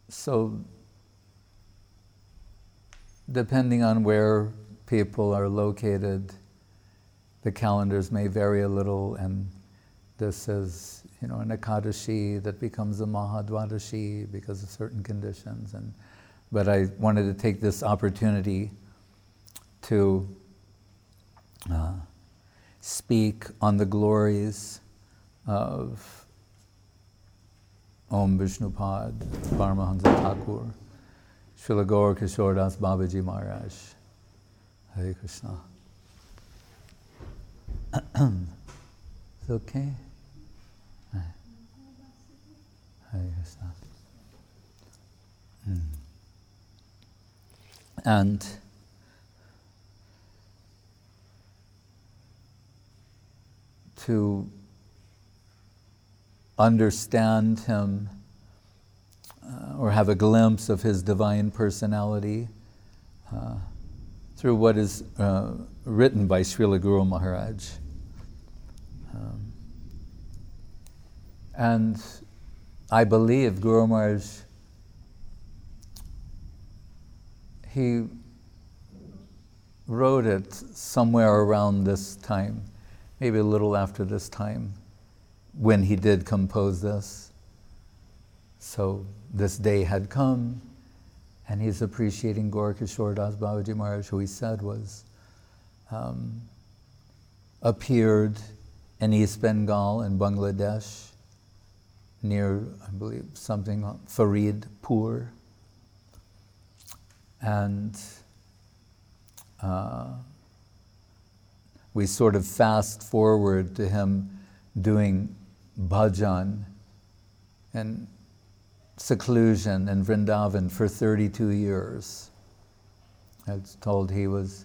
So, depending on where people are located, the calendars may vary a little, and this is, an Ekadashi that becomes a Mahadvadashi because of certain conditions. But I wanted to take this opportunity to speak on the glories of Om Vishnupad, Paramahansa Thakur, Srila Gaur Kishore Das Babaji Maharaj. Hare Krishna. It's okay? Hare Krishna. And to understand him or have a glimpse of his divine personality through what is written by Srila Guru Maharaj. And I believe Guru Maharaj, he wrote it somewhere around this time, maybe a little after this time, when he did compose this. So this day had come, and he's appreciating Gaur Kishore Das Babaji Maharaj, who he said was appeared in East Bengal in Bangladesh, near, I believe, something Faridpur. And we sort of fast forward to him doing bhajan and seclusion in Vrindavan for 32 years. I was told he was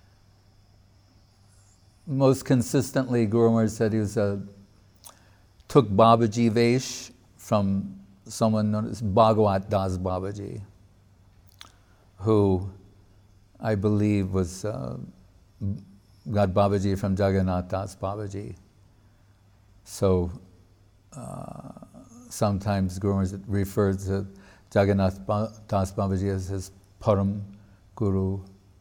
most consistently, Guru Maharaj said he was took Babaji Vesh from someone known as Bhagavat Das Babaji, who I believe was got Babaji from Jagannath Das Babaji. So sometimes Guru Maharaj refers to Jagannath Das Babaji as his Param Guru.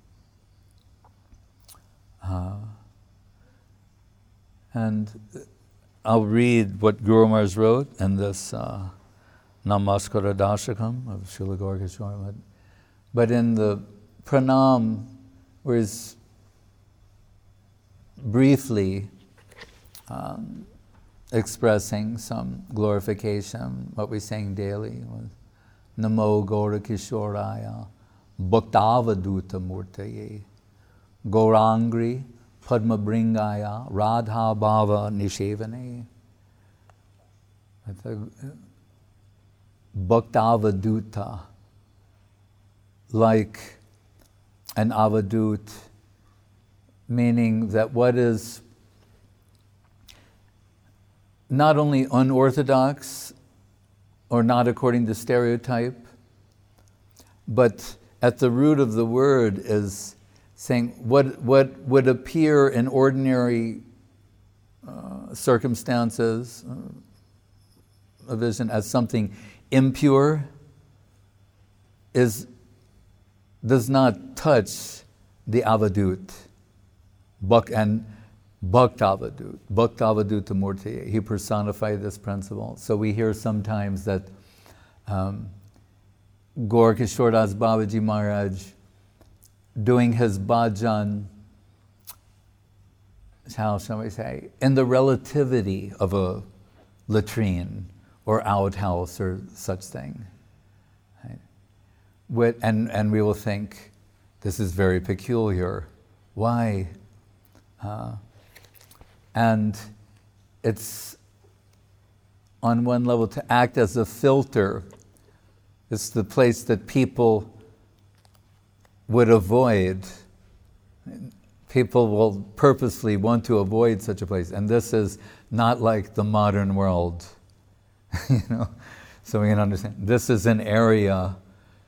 And I'll read what Guru Maharaj wrote in this Namaskara Dashakam of Srila Gaur Kishore. But in the pranam, where he's briefly expressing some glorification, what we sing daily was Namo Gaura Kishoraya Bhaktavaduta Murtaye Gaurangri Padma Bringaya Radha Bhava Nishevane. Bhaktavaduta, like an avadut, meaning that what is not only unorthodox or not according to stereotype, but at the root of the word is saying what would appear in ordinary circumstances, a vision as something impure, does not touch the avadut, and Bhaktavaduta Murti. He personified this principle. So we hear sometimes that Gaur Kishore Das Babaji Maharaj doing his bhajan, how shall we say, in the relativity of a latrine or outhouse or such thing. Right? And we will think, this is very peculiar. Why? And it's, on one level, to act as a filter. It's the place that people would avoid. People will purposely want to avoid such a place. And this is not like the modern world. So we can understand. This is an area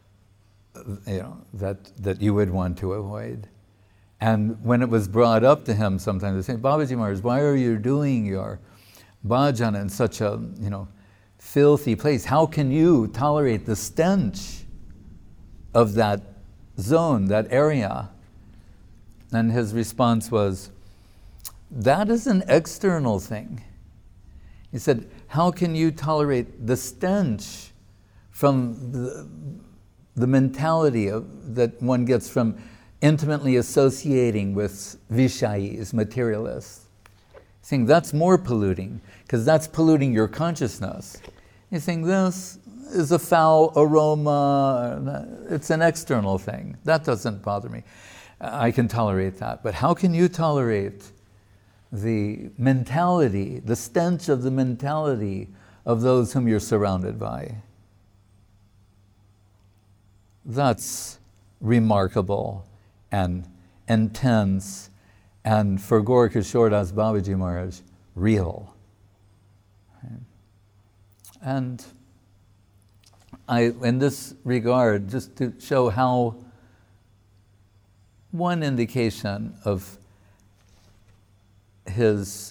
that you would want to avoid. And when it was brought up to him, sometimes they say, Babaji Maharaj, why are you doing your bhajan in such a, filthy place. How can you tolerate the stench of that zone, that area? And his response was, that is an external thing. He said, how can you tolerate the stench from the mentality that one gets from intimately associating with vishayis, materialists? Saying that's more polluting, because that's polluting your consciousness. He's saying this is a foul aroma, it's an external thing. That doesn't bother me. I can tolerate that. But how can you tolerate the mentality, the stench of the mentality of those whom you're surrounded by? That's remarkable and intense, and for Gaurkishore Das Babaji Maharaj, real. And in this regard, just to show how one indication of his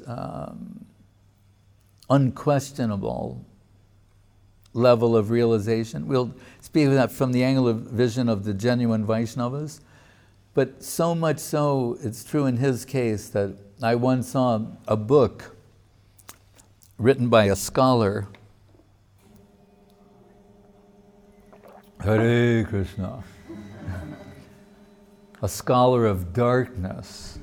unquestionable level of realization. We'll speak of that from the angle of vision of the genuine Vaishnavas, but so much so, it's true in his case that I once saw a book written by a scholar, Hare Krishna, a scholar of darkness.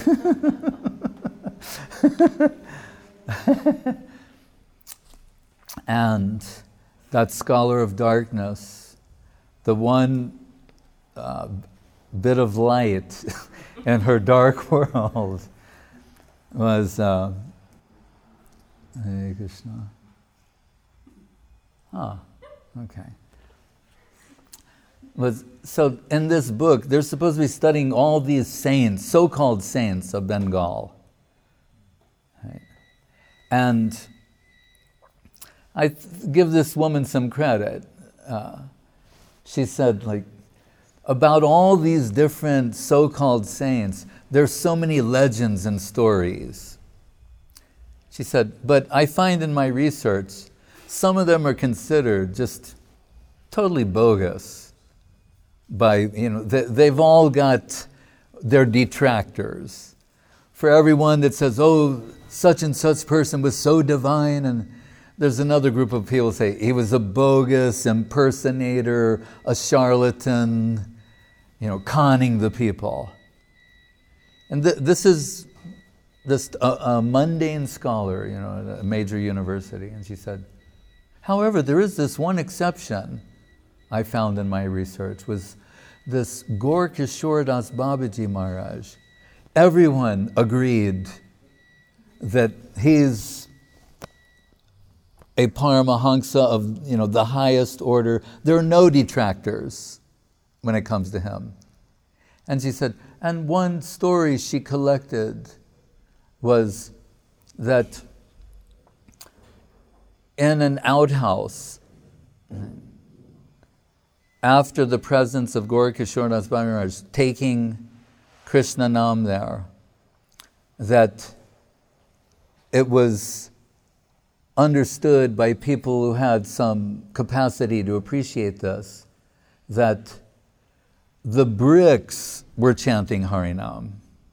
And that scholar of darkness, the one bit of light in her dark world was Hare Krishna. Okay. So in this book, they're supposed to be studying all these saints, so-called saints of Bengal. Right? And I give this woman some credit. She said, about all these different so-called saints, there's so many legends and stories. She said, but I find in my research, some of them are considered just totally bogus. They've all got their detractors. For everyone that says, oh, such and such person was so divine, and there's another group of people say he was a bogus impersonator, a charlatan, conning the people. And this is a mundane scholar, at a major university. And she said, however, there is this one exception I found in my research, was this Gaurkishore Das Babaji Maharaj. Everyone agreed that he's a Paramahansa of the highest order. There are no detractors when it comes to him. And she said, and one story she collected was that in an outhouse, after the presence of Gaurkishore Das Babaji Maharaj taking Krishna Nam there, that it was understood by people who had some capacity to appreciate this, that the bricks were chanting Harinam.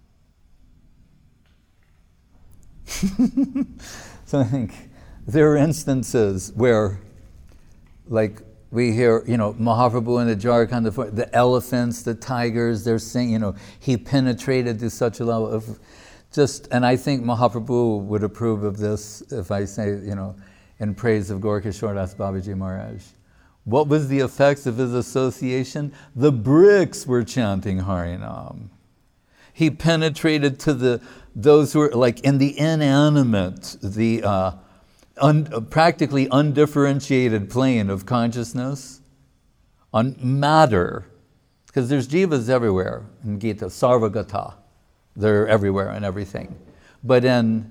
So I think there are instances where, we hear, Mahaprabhu in the Jharkhand, the elephants, the tigers, they're saying, he penetrated to such a level of and I think Mahaprabhu would approve of this if I say, in praise of Gaurkishore Das Babaji Maharaj. What was the effects of his association? The bricks were chanting Harinam. He penetrated to those who were in the inanimate, the practically undifferentiated plane of consciousness, on matter, because there's jivas everywhere in Gita, sarvagata, they're everywhere and everything, but in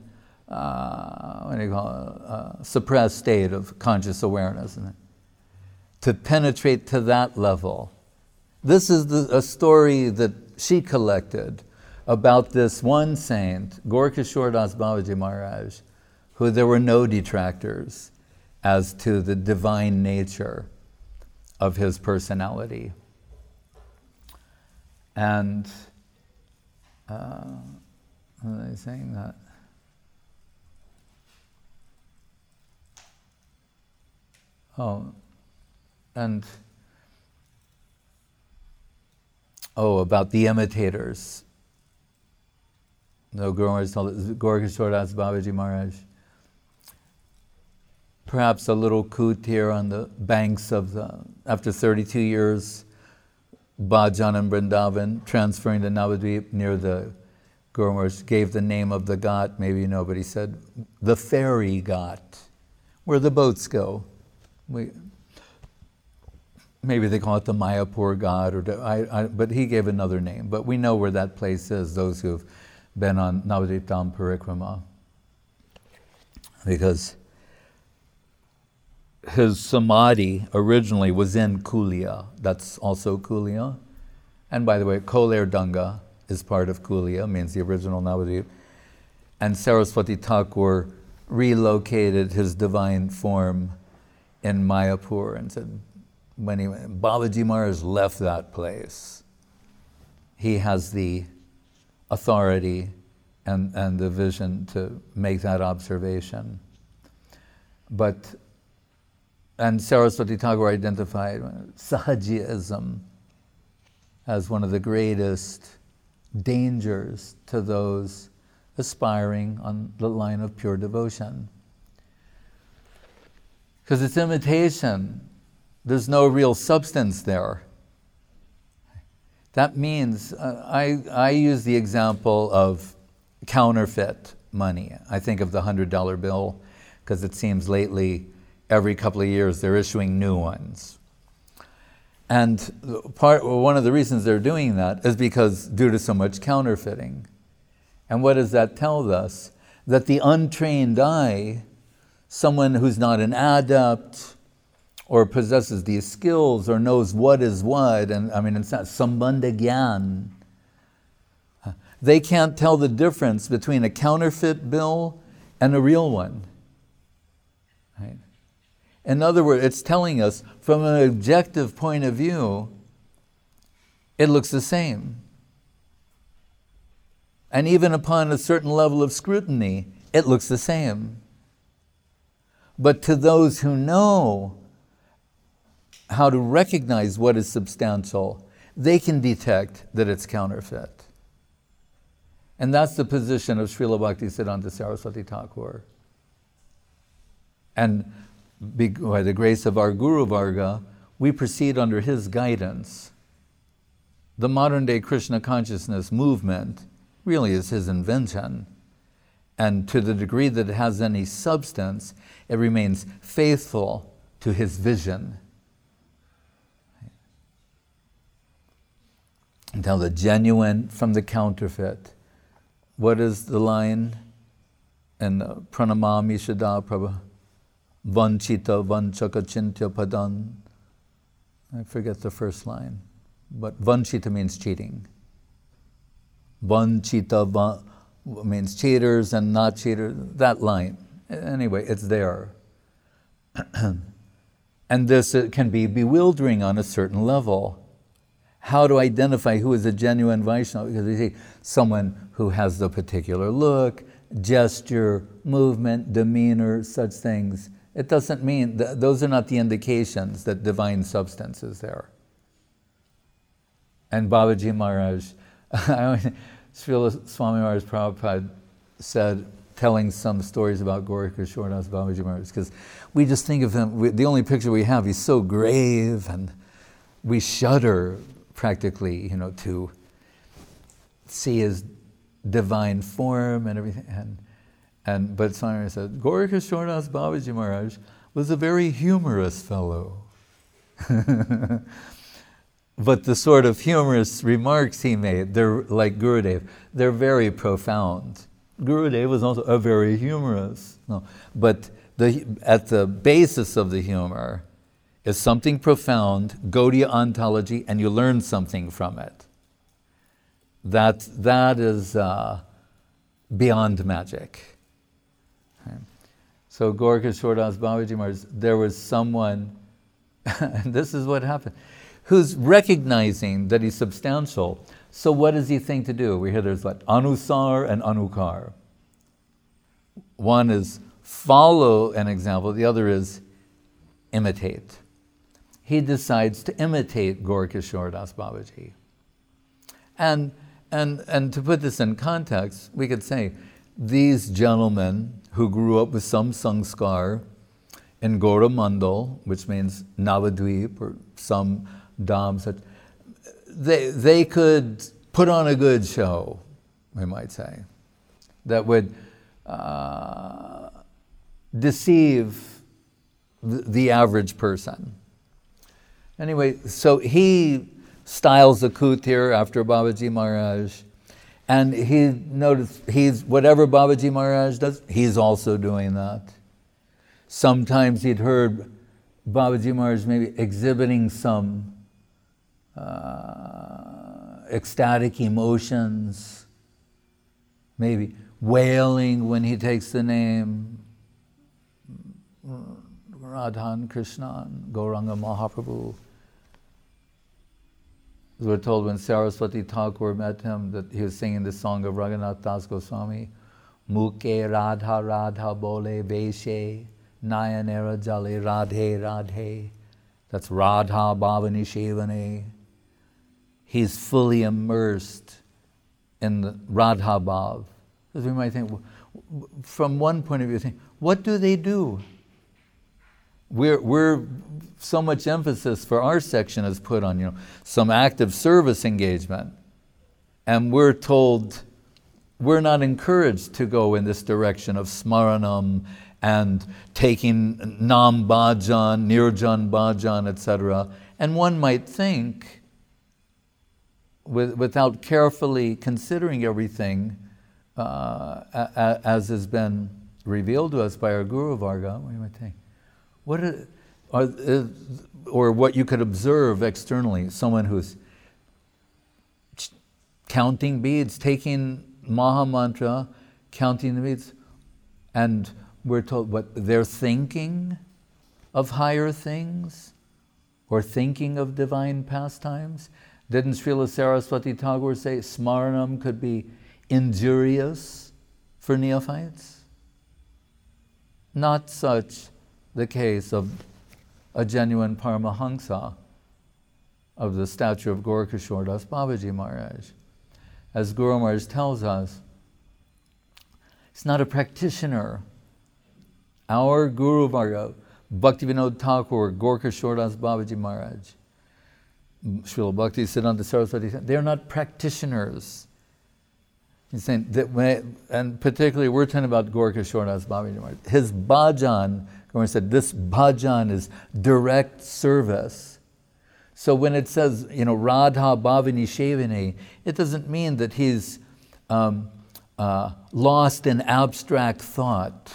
suppressed state of conscious awareness, to penetrate to that level. This is a story that she collected about this one saint, Gaurkishore Das Babaji Maharaj, who there were no detractors. as to the divine nature of his personality. And what are they saying that? About the imitators. No, Guru Maharaj told us, Gaura Das Babaji Maharaj. Perhaps a little coot here on the banks of after 32 years, Bhajan and Vrindavan, transferring to Navadvip near the Guru Maharaj gave the name of the ghat, maybe you know, but he said, the ferry ghat, where the boats go. Maybe they call it the Mayapur ghat, but he gave another name. But we know where that place is, those who have been on Navadvip Dham Parikrama. Because his samadhi originally was in Kulia. That's also Kulia. And by the way, Koler Danga is part of Kulia, means the original Navadvip. And Saraswati Thakur relocated his divine form in Mayapur and said, when Babaji Maharaj left that place, he has the authority and the vision to make that observation. And Saraswati Thakur identified Sahajiyism as one of the greatest dangers to those aspiring on the line of pure devotion. Because it's imitation. There's no real substance there. That means, I use the example of counterfeit money. I think of the $100 bill, because it seems lately, every couple of years, they're issuing new ones. And one of the reasons they're doing that is because due to so much counterfeiting. And what does that tell us? That the untrained eye, someone who's not an adept, or possesses these skills, or knows what is what, and it's not sambandha gyan. They can't tell the difference between a counterfeit bill and a real one. Right? In other words, it's telling us, from an objective point of view, it looks the same. And even upon a certain level of scrutiny, it looks the same. But to those who know how to recognize what is substantial, they can detect that it's counterfeit. And that's the position of Srila Bhaktisiddhanta Saraswati Thakur. And by the grace of our Guru Varga, we proceed under his guidance. The modern day Krishna consciousness movement really is his invention. And to the degree that it has any substance, it remains faithful to his vision. And tell the genuine from the counterfeit. What is the line in Pranamami Shada Prabha? Vanchita vanchaka chintya padan. I forget the first line. But vanchita means cheating. Vanchita means cheaters and not cheaters. That line. Anyway, it's there. And this can be bewildering on a certain level. How to identify who is a genuine Vaishnava? Because you see, someone who has the particular look, gesture, movement, demeanor, such things. It doesn't mean, those are not the indications that divine substance is there. And Babaji Maharaj, Srila Swami Maharaj Prabhupada said, telling some stories about Gaurikishore Das Babaji Maharaj, because we just think of him, the only picture we have, he's so grave, and we shudder practically, to see his divine form and everything. But Swami Maharaj said, Gaurikishore Das Babaji Maharaj was a very humorous fellow. But the sort of humorous remarks he made, they're like Gurudev, they're very profound. Gurudev was also a very humorous. No, but at the basis of the humor is something profound, Gaudiya ontology, and you learn something from it. That is beyond magic. Okay. So Gorkishore Das Babaji Maharaj, there was someone, and this is what happened, who's recognizing that he's substantial. So what does he think to do? We hear there's like Anusar and Anukar. One is follow an example, the other is imitate. He decides to imitate Gorkishore Das Babaji. And to put this in context, we could say these gentlemen who grew up with some sanskar in Goramandal, which means Navadvip or some dham, such, they could put on a good show, we might say, that would deceive the average person. Anyway, so he styles a kutir after Babaji Maharaj, and he noticed whatever Babaji Maharaj does, he's also doing that. Sometimes he'd heard Babaji Maharaj maybe exhibiting some ecstatic emotions, maybe wailing when he takes the name Radhan Krishna, Gauranga Mahaprabhu. We're told when Saraswati Thakur met him that he was singing the song of Raghunath Das Goswami, Muke Radha Radha Bole Veshe Nayanera Jale Radhe Radhe. That's Radha Bhavani Shevane. He's fully immersed in the Radha Bhav. Because we might think, from one point of view, think, what do they do? We're so much emphasis for our section is put on, some active service engagement. And we're told we're not encouraged to go in this direction of smaranam and taking nam bhajan, nirjan bhajan, etc. And one might think, without carefully considering everything, as has been revealed to us by our Guru Varga, we might think, or what you could observe externally, someone who's counting beads, taking Maha Mantra, counting the beads, and we're told what they're thinking of higher things or thinking of divine pastimes. Didn't Srila Saraswati Thakur say smaranam could be injurious for neophytes? Not such the case of a genuine Paramahansa of the statue of Gorkishore Das Babaji Maharaj. As Guru Maharaj tells us, he's not a practitioner. Our Guru Varga, Bhaktivinoda Thakur, Gorkishore Das Babaji Maharaj, Srila Bhakti Siddhanta Saraswati, they're not practitioners. He's saying that, and particularly we're talking about Gorkishore Das Babaji Maharaj. His bhajan, Guru said, this bhajan is direct service. So when it says, Radha Bhavani Shevane, it doesn't mean that he's lost in abstract thought,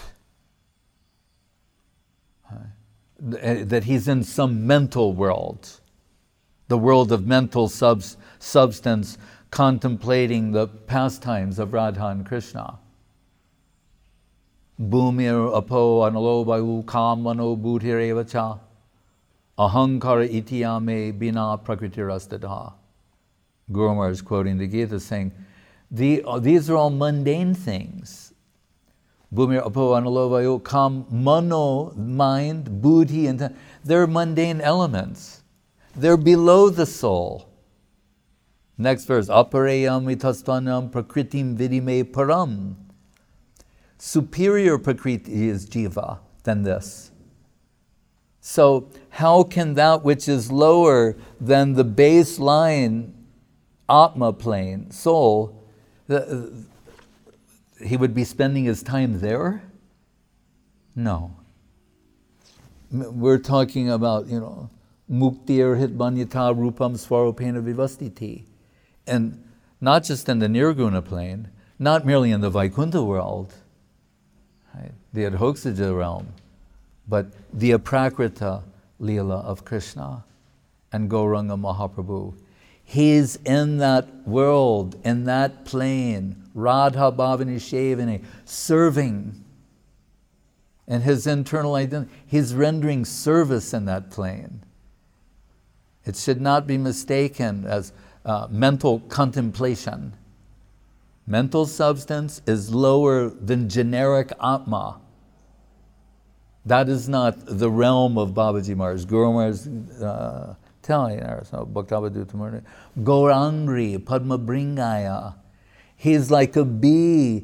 that he's in some mental world, the world of mental substance, contemplating the pastimes of Radha and Krishna. Bhumir apo analobayu kamano buddhirevacha ahankara itiyame bina prakritirastadha. Guru Maharaj is quoting the Gita saying, these are all mundane things. Bhumir apo analobayu kam mano, mind, buddhi, and they're mundane elements. They're below the soul. Next verse, apareyam itastvanam prakritim vidime param. Superior prakriti is jiva than this. So how can that which is lower than the baseline atma plane, soul, he would be spending his time there? No. We're talking about, muktir hitbanyata rupam swarupena vivastiti. And not just in the nirguna plane, not merely in the Vaikuntha world, right, the Adhokshaja realm, but the aprakrita Leela of Krishna and Gauranga Mahaprabhu. He's in that world, in that plane, Radha Bhavani Shevane, serving and his internal identity. He's rendering service in that plane. It should not be mistaken as mental contemplation. Mental substance is lower than generic Atma. That is not the realm of Babaji Maharaj. Guru Maharaj telling us, Bhaktabhadutamurti, Gaurangri Padma Bringaya. He's like a bee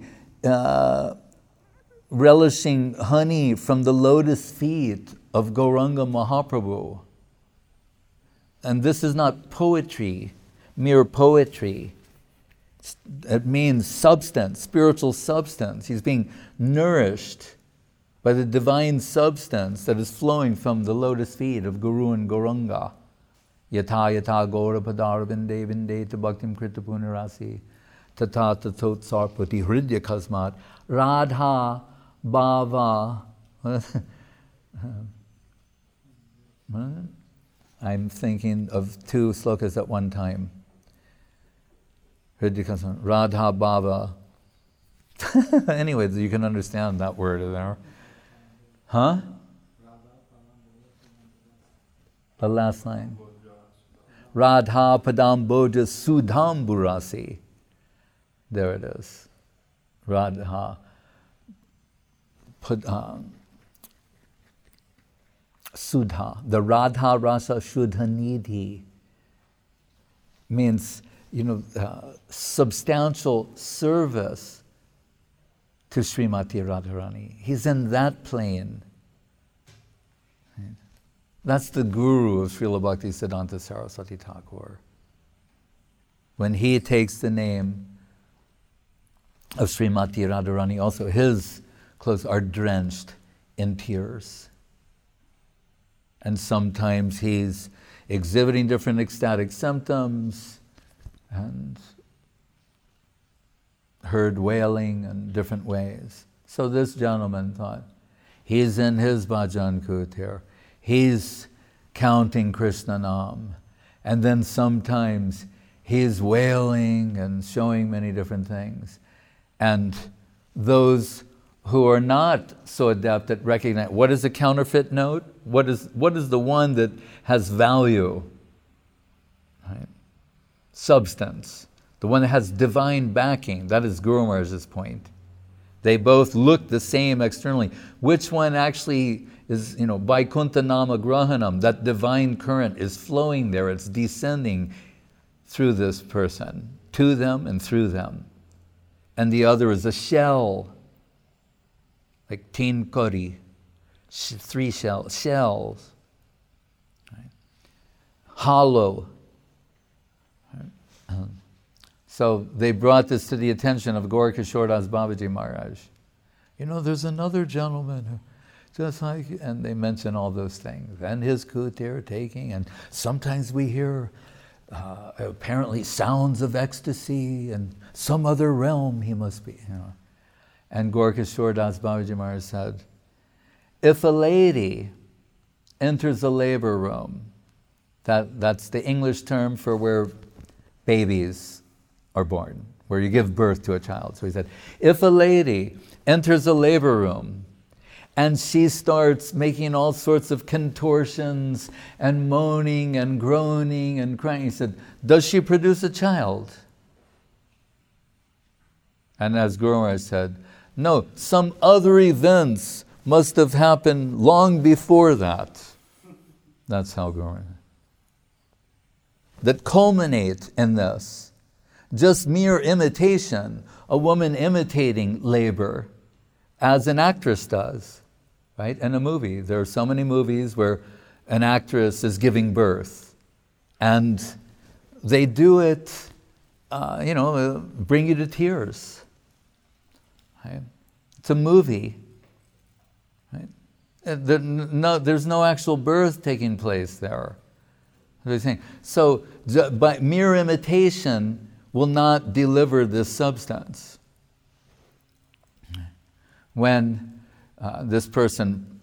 relishing honey from the lotus feet of Gauranga Mahaprabhu. And this is not poetry, mere poetry. It means substance, spiritual substance. He's being nourished by the divine substance that is flowing from the lotus feet of Guru and Gauranga. Yata yata gaura padara vinde vinde ta bhaktim krita punarasi tata tatot sarpati hridya kasmat radha bhava. I'm thinking of two slokas at one time. Hridya kasmat, radha bhava. Anyway, you can understand that word there. Huh? The last line. Radha padam bodha sudham burasi. There it is. Radha padam sudha. The Radha rasa shuddha nidhi means, substantial service to Srimati Radharani. He's in that plane. That's the guru of Srila Bhaktisiddhanta Saraswati Thakur. When he takes the name of Srimati Radharani, also his clothes are drenched in tears. And sometimes he's exhibiting different ecstatic symptoms and heard wailing in different ways. So this gentleman thought, he's in his bhajan kutir. He's counting Krishna Nam. And then sometimes he's wailing and showing many different things. And those who are not so adept at recognizing, what is a counterfeit note? What is the one that has value? Right? Substance. The one that has divine backing. That is Guru Maharaj's point. They both look the same externally. Which one actually is, Vaikuntha Nama Grahanam, that divine current is flowing there, it's descending through this person, to them and through them. And the other is a shell, like teen kori, three shells, right? Hollow. Right? So they brought this to the attention of Gaura Kishore Das Babaji Maharaj. There's another gentleman who, just like, and they mention all those things, and his kutir taking, and sometimes we hear apparently sounds of ecstasy, and some other realm he must be. And Gaura Kishore Das Babaji Maharaj said, if a lady enters a labor room, that's the English term for where babies are born, where you give birth to a child. So he said, if a lady enters a labor room and she starts making all sorts of contortions and moaning and groaning and crying, he said, does she produce a child? And as Guru Maharaj said, no, some other events must have happened long before that. That's how Guru Maharaj, that culminate in this. Just mere imitation, a woman imitating labor, as an actress does, right? In a movie, there are so many movies where an actress is giving birth, and they do it, bring you to tears. Right? It's a movie. Right? There's no actual birth taking place there. So, by mere imitation will not deliver this substance. When this person,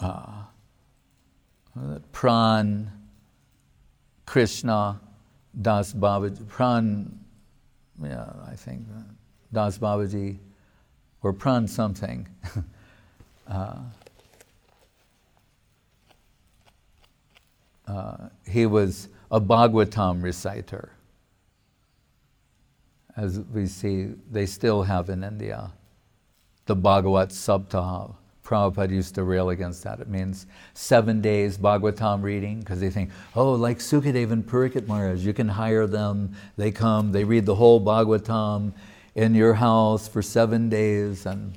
Pran Krishna Das Babaji, I think Das Babaji, or Pran something, he was a Bhagavatam reciter. As we see, they still have in India the Bhagavat Saptaha. Prabhupada used to rail against that. It means 7 days Bhagavatam reading, because they think, oh, like Sukadeva and Parikshit Maharaj, you can hire them, they come, they read the whole Bhagavatam in your house for 7 days, and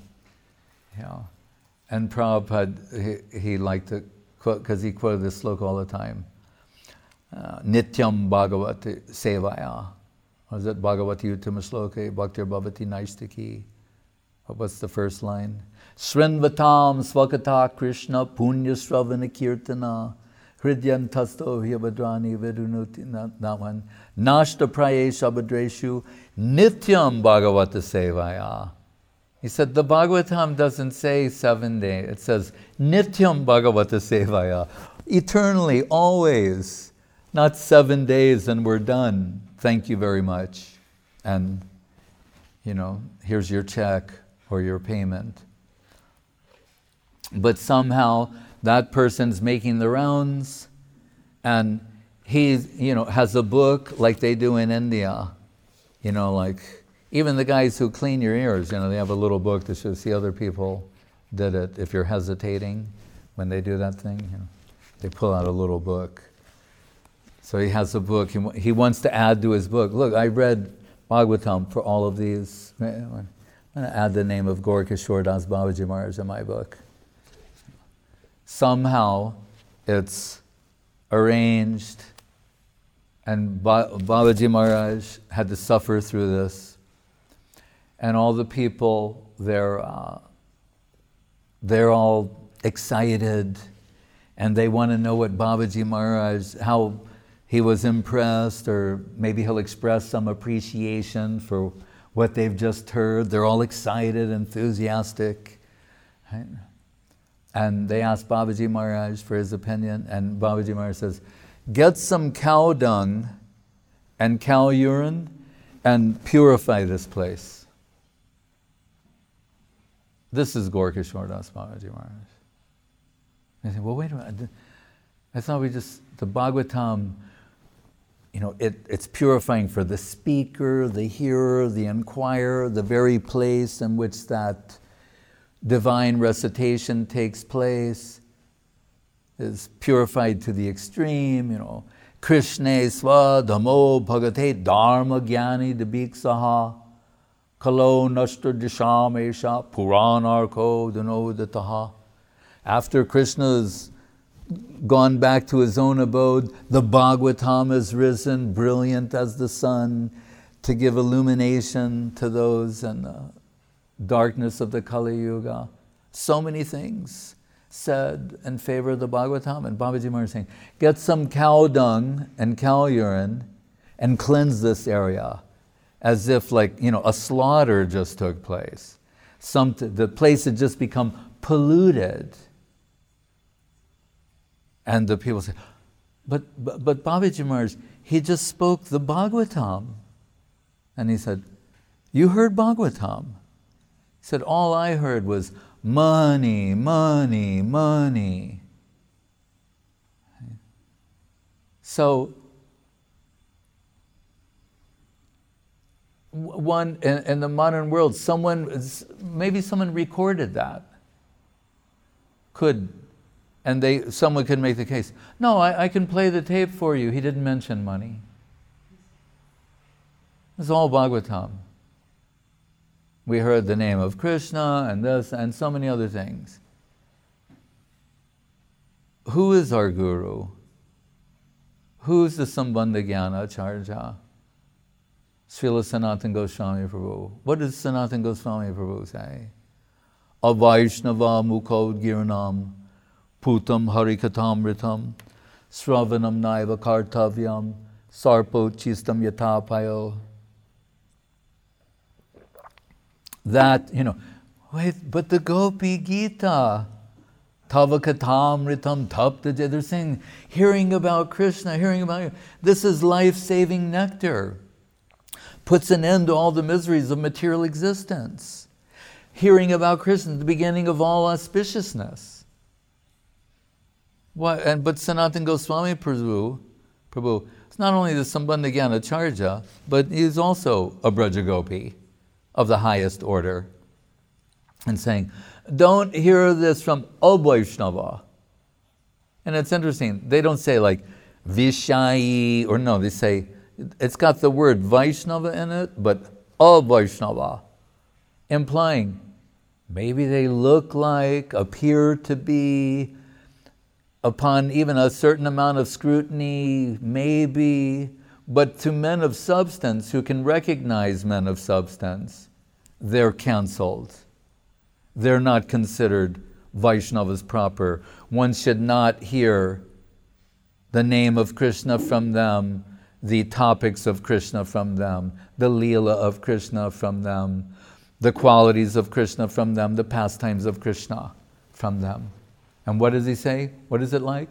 and Prabhupada, he liked to quote, because he quoted this sloka all the time, Nityam Bhagavati Sevaya. Was it Bhagavati Uttama Shloke, Bhaktir Bhavati Naistiki? What's the first line? Srinvatam Svakata Krishna Punya Sravana Kirtana Hridyan Tasto Hyabadrani Vidunuti. That one. Nashta Prayesh Abhadreshu Nityam Bhagavata Sevaya. He said the Bhagavatam doesn't say 7 days. It says Nityam Bhagavata Sevaya. Eternally, always. Not 7 days and we're done. Thank you very much. And, here's your check or your payment. But somehow that person's making the rounds and he, has a book like they do in India. Like even the guys who clean your ears, they have a little book that shows see other people did it. If you're hesitating when they do that thing, they pull out a little book. So he has a book. He wants to add to his book. Look, I read Bhagavatam for all of these. I'm going to add the name of Gaurkishore Das Babaji Maharaj in my book. Somehow it's arranged, and Babaji Maharaj had to suffer through this. And all the people, they're all excited, and they want to know what Babaji Maharaj, how he was impressed, or maybe he'll express some appreciation for what they've just heard. They're all excited, enthusiastic. Right? And they asked Babaji Maharaj for his opinion, and Babaji Maharaj says, get some cow dung and cow urine and purify this place. This is Gaurkishore Das Babaji Maharaj. I say, well, wait a minute. I thought the Bhagavatam, it's purifying for the speaker, the hearer, the inquirer, the very place in which that divine recitation takes place is purified to the extreme, Krishne sva dhamo bhagate dharma jnani dibiksaha kalo nashtra disham esha puranarko dhanodataha. After Krishna's gone back to his own abode, the Bhagavatam has risen, brilliant as the sun, to give illumination to those in the darkness of the Kali Yuga. So many things said in favor of the Bhagavatam, and Babaji Maharaj is saying, get some cow dung and cow urine and cleanse this area, as if a slaughter just took place. The place had just become polluted. And the people say, but Babaji Maharaj, he just spoke the Bhagavatam. And he said, you heard Bhagavatam? He said, all I heard was money, money, money. So, one in the modern world, maybe someone recorded that. And someone could make the case, no, I can play the tape for you. He didn't mention money. It's all Bhagavatam. We heard the name of Krishna and this and so many other things. Who is our guru? Who's the Sambandha Jnana Acharya? Srila Sanatana Goswami Prabhu. What does Sanatana Goswami Prabhu say? Avaishnava Mukhod Girnam Putam Harikatamritam Sravanam Naiva Kartavyam Sarpo Chistam Yatapayo. That, wait, but the Gopi Gita, Tavakatamritam Taptaja, they're saying, hearing about Krishna, this is life-saving nectar. Puts an end to all the miseries of material existence. Hearing about Krishna, the beginning of all auspiciousness. But Sanatana Goswami Prabhu, it's not only the Sambandha Gyana Charja, but he's also a Brajagopi of the highest order. And saying, don't hear this from a Vaishnava. And it's interesting, they don't say like Vishayi, or no, they say, it's got the word Vaishnava in it, but a Vaishnava, implying maybe they look like, appear to be, upon even a certain amount of scrutiny, maybe, but to men of substance who can recognize men of substance, they're cancelled. They're not considered Vaishnavas proper. One should not hear the name of Krishna from them, the topics of Krishna from them, the Leela of Krishna from them, the qualities of Krishna from them, the pastimes of Krishna from them. And what does he say? What is it like?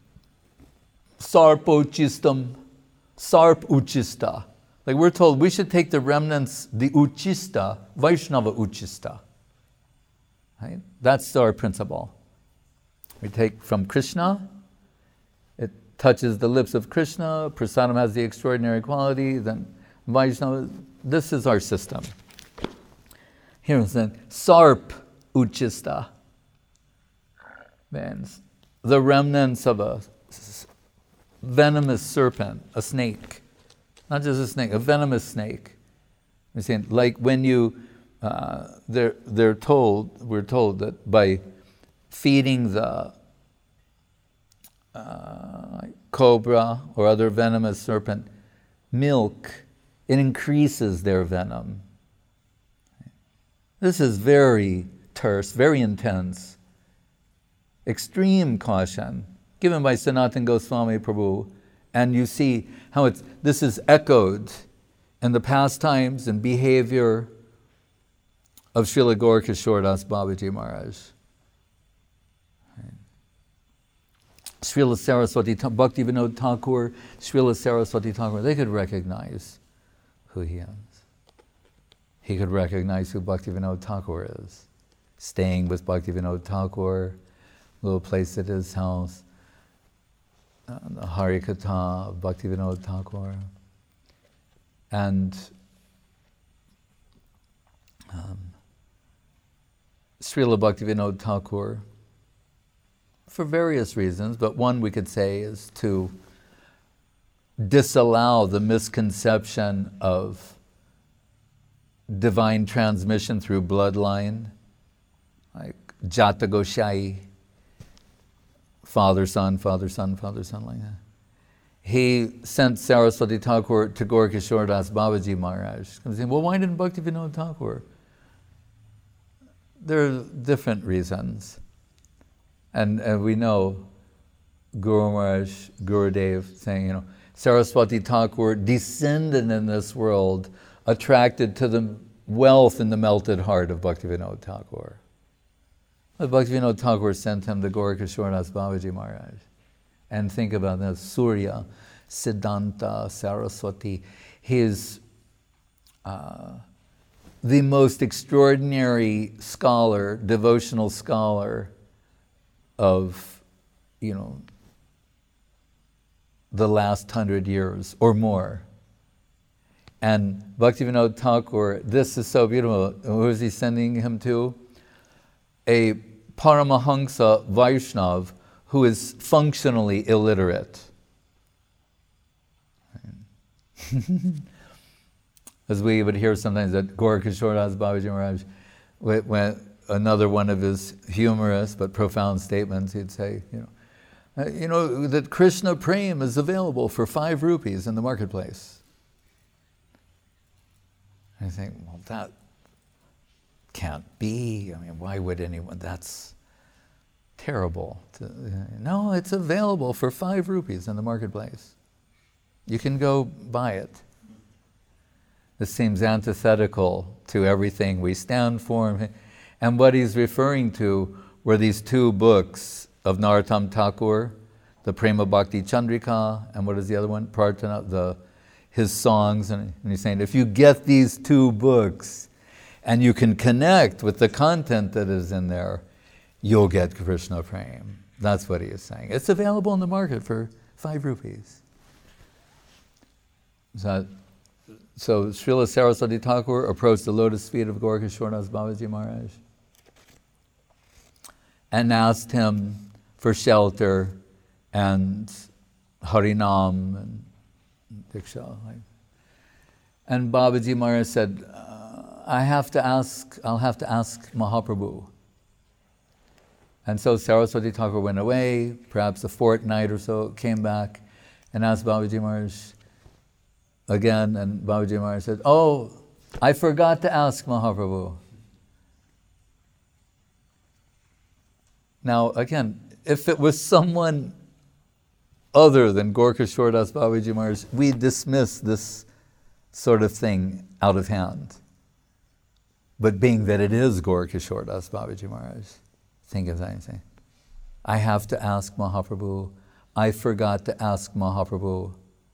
Sarpochistam, sarp uchista. Like we're told we should take the remnants, the uchista, Vaishnava uchista. Right? That's our principle. We take from Krishna, it touches the lips of Krishna, prasadam has the extraordinary quality, then Vaishnava, this is our system. Here it's then, sarp uchista. Means the remnants of a venomous serpent, a snake. Not just a snake, a venomous snake. You're saying, like when you, we're told that by feeding the cobra or other venomous serpent milk, it increases their venom. This is very terse, very intense. Extreme caution given by Sanatana Goswami Prabhu, and you see how this is echoed in the pastimes and behavior of Srila Gaurkishora Das Babaji Maharaj. Srila Saraswati, Bhakti Vinod Thakur, Srila Saraswati Thakur, they could recognize who he is. He could recognize who Bhakti Vinod Thakur is. Staying with Bhakti Vinod Thakur, little place at his house, the Harikatha of Bhakti Vinod Thakur. And Srila Bhakti Vinod Thakur, for various reasons, but one we could say is to disallow the misconception of divine transmission through bloodline, like Jata Goshai, father, son, father, son, father, son, like that. He sent Saraswati Thakur to Gaurkishora Das Babaji Maharaj. Saying, well, why didn't Bhakti Vinod Thakur? There are different reasons. And we know Guru Maharaj, Gurudev saying, Saraswati Thakur descended in this world, attracted to the wealth and the melted heart of Bhakti Vinod Thakur. But Bhakti Vinod Thakur sent him to Gaurkishora Das Babaji Maharaj. And think about that, Surya, Siddhanta, Saraswati. He is the most extraordinary scholar, devotional scholar of, the last 100 years or more. And Bhaktivinoda Thakur, this is so beautiful. Who is he sending him to? A Paramahansa Vaishnav who is functionally illiterate. As we would hear sometimes that Gaurkishora Das Babaji Maharaj, when another one of his humorous but profound statements, he'd say, that Krishna Prem is available for 5 rupees in the marketplace. I think, well, that can't be. I mean, why would anyone? That's terrible. No, it's available for 5 rupees in the marketplace. You can go buy it. This seems antithetical to everything we stand for. And what he's referring to were these 2 books of Narottam Thakur, the Prema Bhakti Chandrika, and what is the other one? Prarthana, his songs. And he's saying, if you get these 2 books and you can connect with the content that is in there, you'll get Krishna Prem. That's what he is saying. It's available in the market for 5 rupees. So Srila Saraswati Thakur approached the lotus feet of Gorkishore Das Babaji Maharaj and asked him for shelter and Harinam and Diksha. And Babaji Maharaj said, I'll have to ask Mahaprabhu. And so Saraswati Thakur went away, perhaps a fortnight or so, came back and asked Babaji Maharaj again, and Babaji Maharaj said, oh, I forgot to ask Mahaprabhu. Now, again, if it was someone other than Gorkishore Das Babaji Maharaj, we dismiss this sort of thing out of hand. But being that it is Gorkishore Das Babaji Maharaj, think of that and say, I have to ask Mahaprabhu. I forgot to ask Mahaprabhu.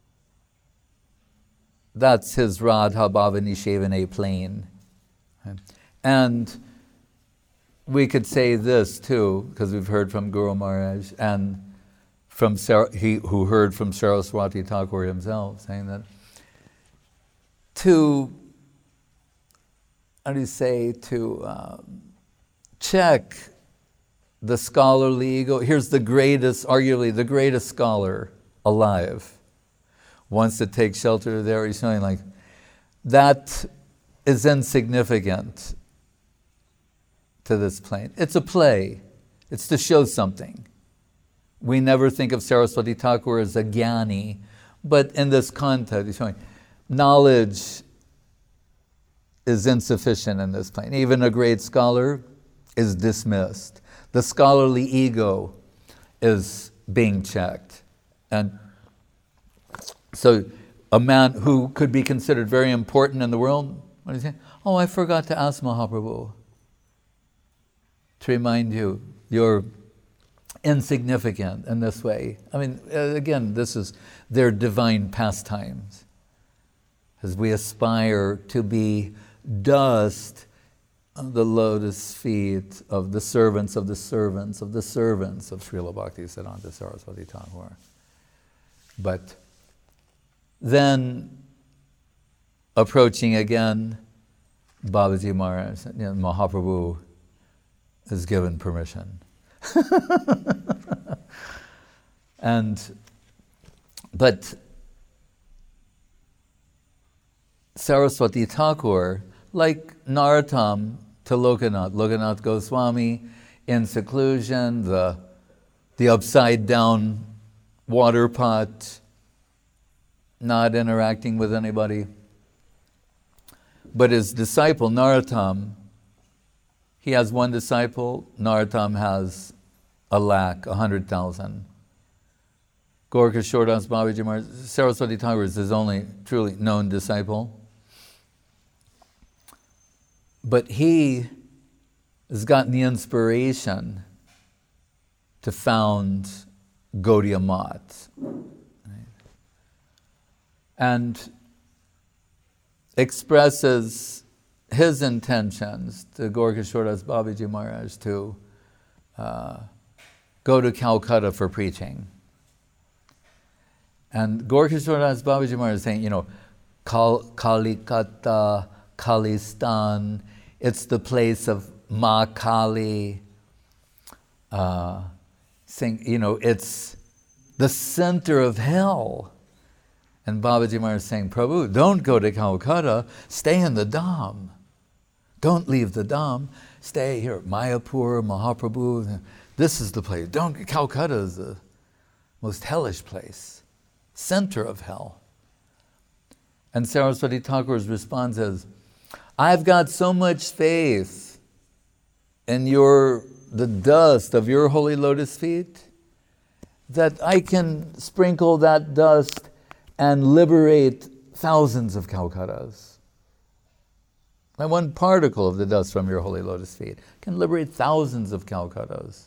That's his Radha Bhavani Shevane plain. And we could say this too, because we've heard from Guru Maharaj and from who heard from Saraswati Thakur himself, saying that to check the scholarly ego. Here's the greatest, arguably the greatest scholar alive, wants to take shelter there. He's showing like, that is insignificant to this plane. It's a play. It's to show something. We never think of Saraswati Thakur as a jnani, but in this context, he's showing knowledge is insufficient in this plane. Even a great scholar is dismissed. The scholarly ego is being checked. And so a man who could be considered very important in the world, what do you say? Oh, I forgot to ask Mahaprabhu to remind you, you're insignificant in this way. I mean, again, this is their divine pastimes. As we aspire to be dust on the lotus feet of the servants of the servants of the servants of Srila Bhaktisiddhanta Saraswati Thakur. But then, approaching again, Babaji Maharaj, Mahaprabhu is given permission. But Saraswati Thakur, like Narottam to Lokanath Goswami, in seclusion, the upside down water pot, not interacting with anybody. But his disciple, Narottam, he has one disciple, Narottam has 100,000. Gorkishore Das Babaji Maharaj, Saraswati Thakur is his only truly known disciple. But he has gotten the inspiration to found Gaudiya Math. And expresses his intentions to Gorkishore Das Babaji Maharaj to go to Calcutta for preaching. And Gorkishore Das Babaji Maharaj is saying, Kalikata, Kalistan, it's the place of Ma Kali. It's the center of hell. And Babaji Maharaj is saying, Prabhu, don't go to Calcutta, stay in the Dham. Don't leave the Dham, stay here at Mayapur, Mahaprabhu. This is the place. Calcutta is the most hellish place, center of hell. And Saraswati Thakur's response is, I've got so much faith in the dust of your holy lotus feet that I can sprinkle that dust and liberate thousands of Calcuttas. And one particle of the dust from your holy lotus feet can liberate thousands of Calcuttas.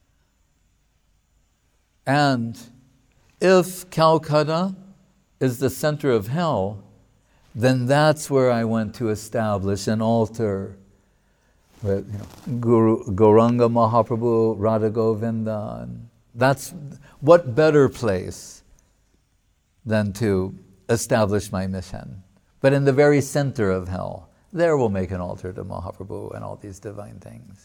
And if Calcutta is the center of hell, then that's where I want to establish an altar with Guru Gauranga Mahaprabhu, Radha Govinda. And that's what better place than to establish my mission. But in the very center of hell, there we'll make an altar to Mahaprabhu and all these divine things.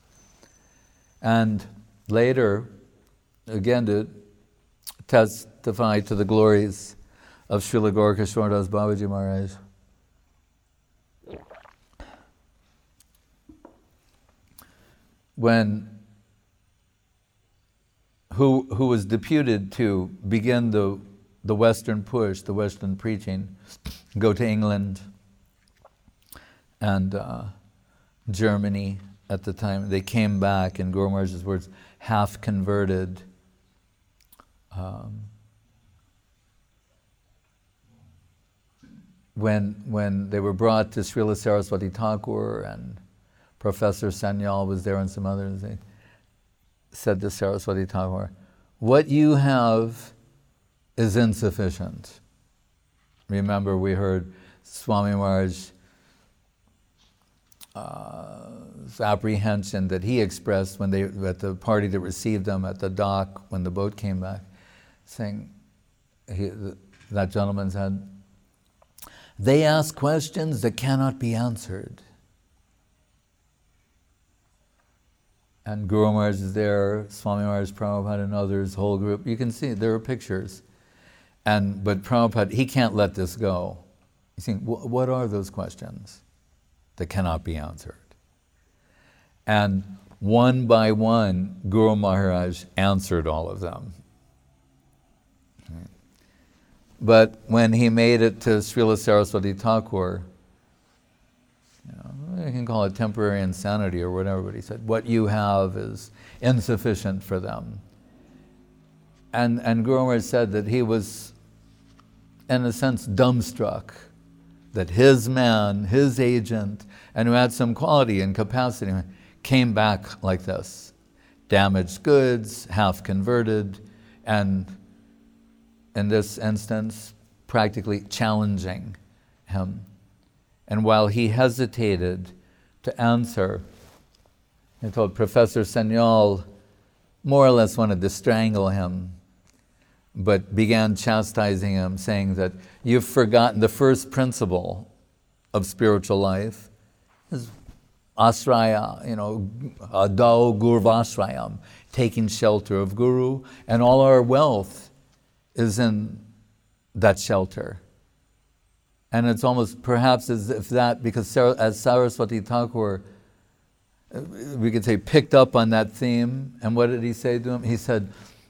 And later, again, to testify to the glories of Srila Gaurkishora Das Babaji Maharaj, who was deputed to begin the Western push, the Western preaching, go to England and Germany at the time. They came back, in Guru Maharaj's words, half converted. When they were brought to Srila Saraswati Thakur, and Professor Sanyal was there and some others, they said to Saraswati Thakur, "What you have is insufficient." Remember, we heard Swami Maharaj's apprehension that he expressed when at the party that received them at the dock when the boat came back, saying, that gentleman said, "They ask questions that cannot be answered." And Guru Maharaj is there, Swami Maharaj, Prabhupada, and others, whole group. You can see, there are pictures. But Prabhupada, he can't let this go. He's saying, what are those questions that cannot be answered? And one by one, Guru Maharaj answered all of them. But when he made it to Srila Saraswati Thakur, you can call it temporary insanity or whatever, but he said, what you have is insufficient for them. And Guru Maharaj said that he was, in a sense, dumbstruck that his man, his agent, and who had some quality and capacity, came back like this. Damaged goods, half converted, and in this instance, practically challenging him. And while he hesitated to answer, he told Professor Sanyal more or less wanted to strangle him, but began chastising him, saying that you've forgotten the first principle of spiritual life is asraya, adao gurvasrayam, taking shelter of Guru, and all our wealth is in that shelter. And it's almost perhaps as if that, because as Saraswati Thakur, we could say, picked up on that theme, and what did he say to him? He said,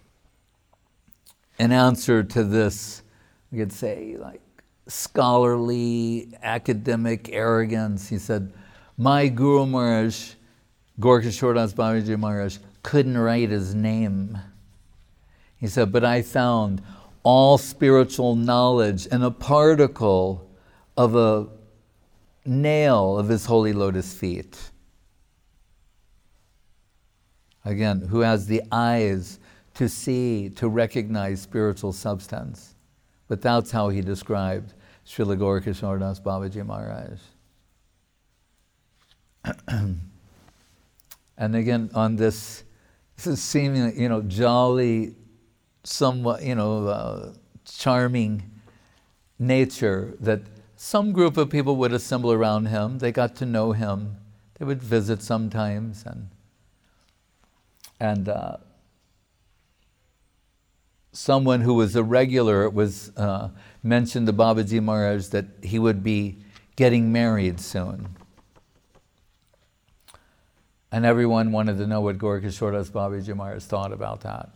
in answer to this, we could say, like, scholarly, academic arrogance, he said, my Guru Maharaj, Gaurkishora Das Babaji Maharaj, couldn't write his name. He said, but I found all spiritual knowledge in a particle of a nail of his holy lotus feet. Again, who has the eyes to see, to recognize spiritual substance. But that's how he described Srila Gaurkishora Das Babaji Maharaj. And again, on this is seemingly, jolly, somewhat, charming nature that some group of people would assemble around him. They got to know him. They would visit sometimes, and someone who was a regular, it was mentioned to Babaji Maharaj that he would be getting married soon. And everyone wanted to know what Gaurkishora Das Babaji Maharaj thought about that.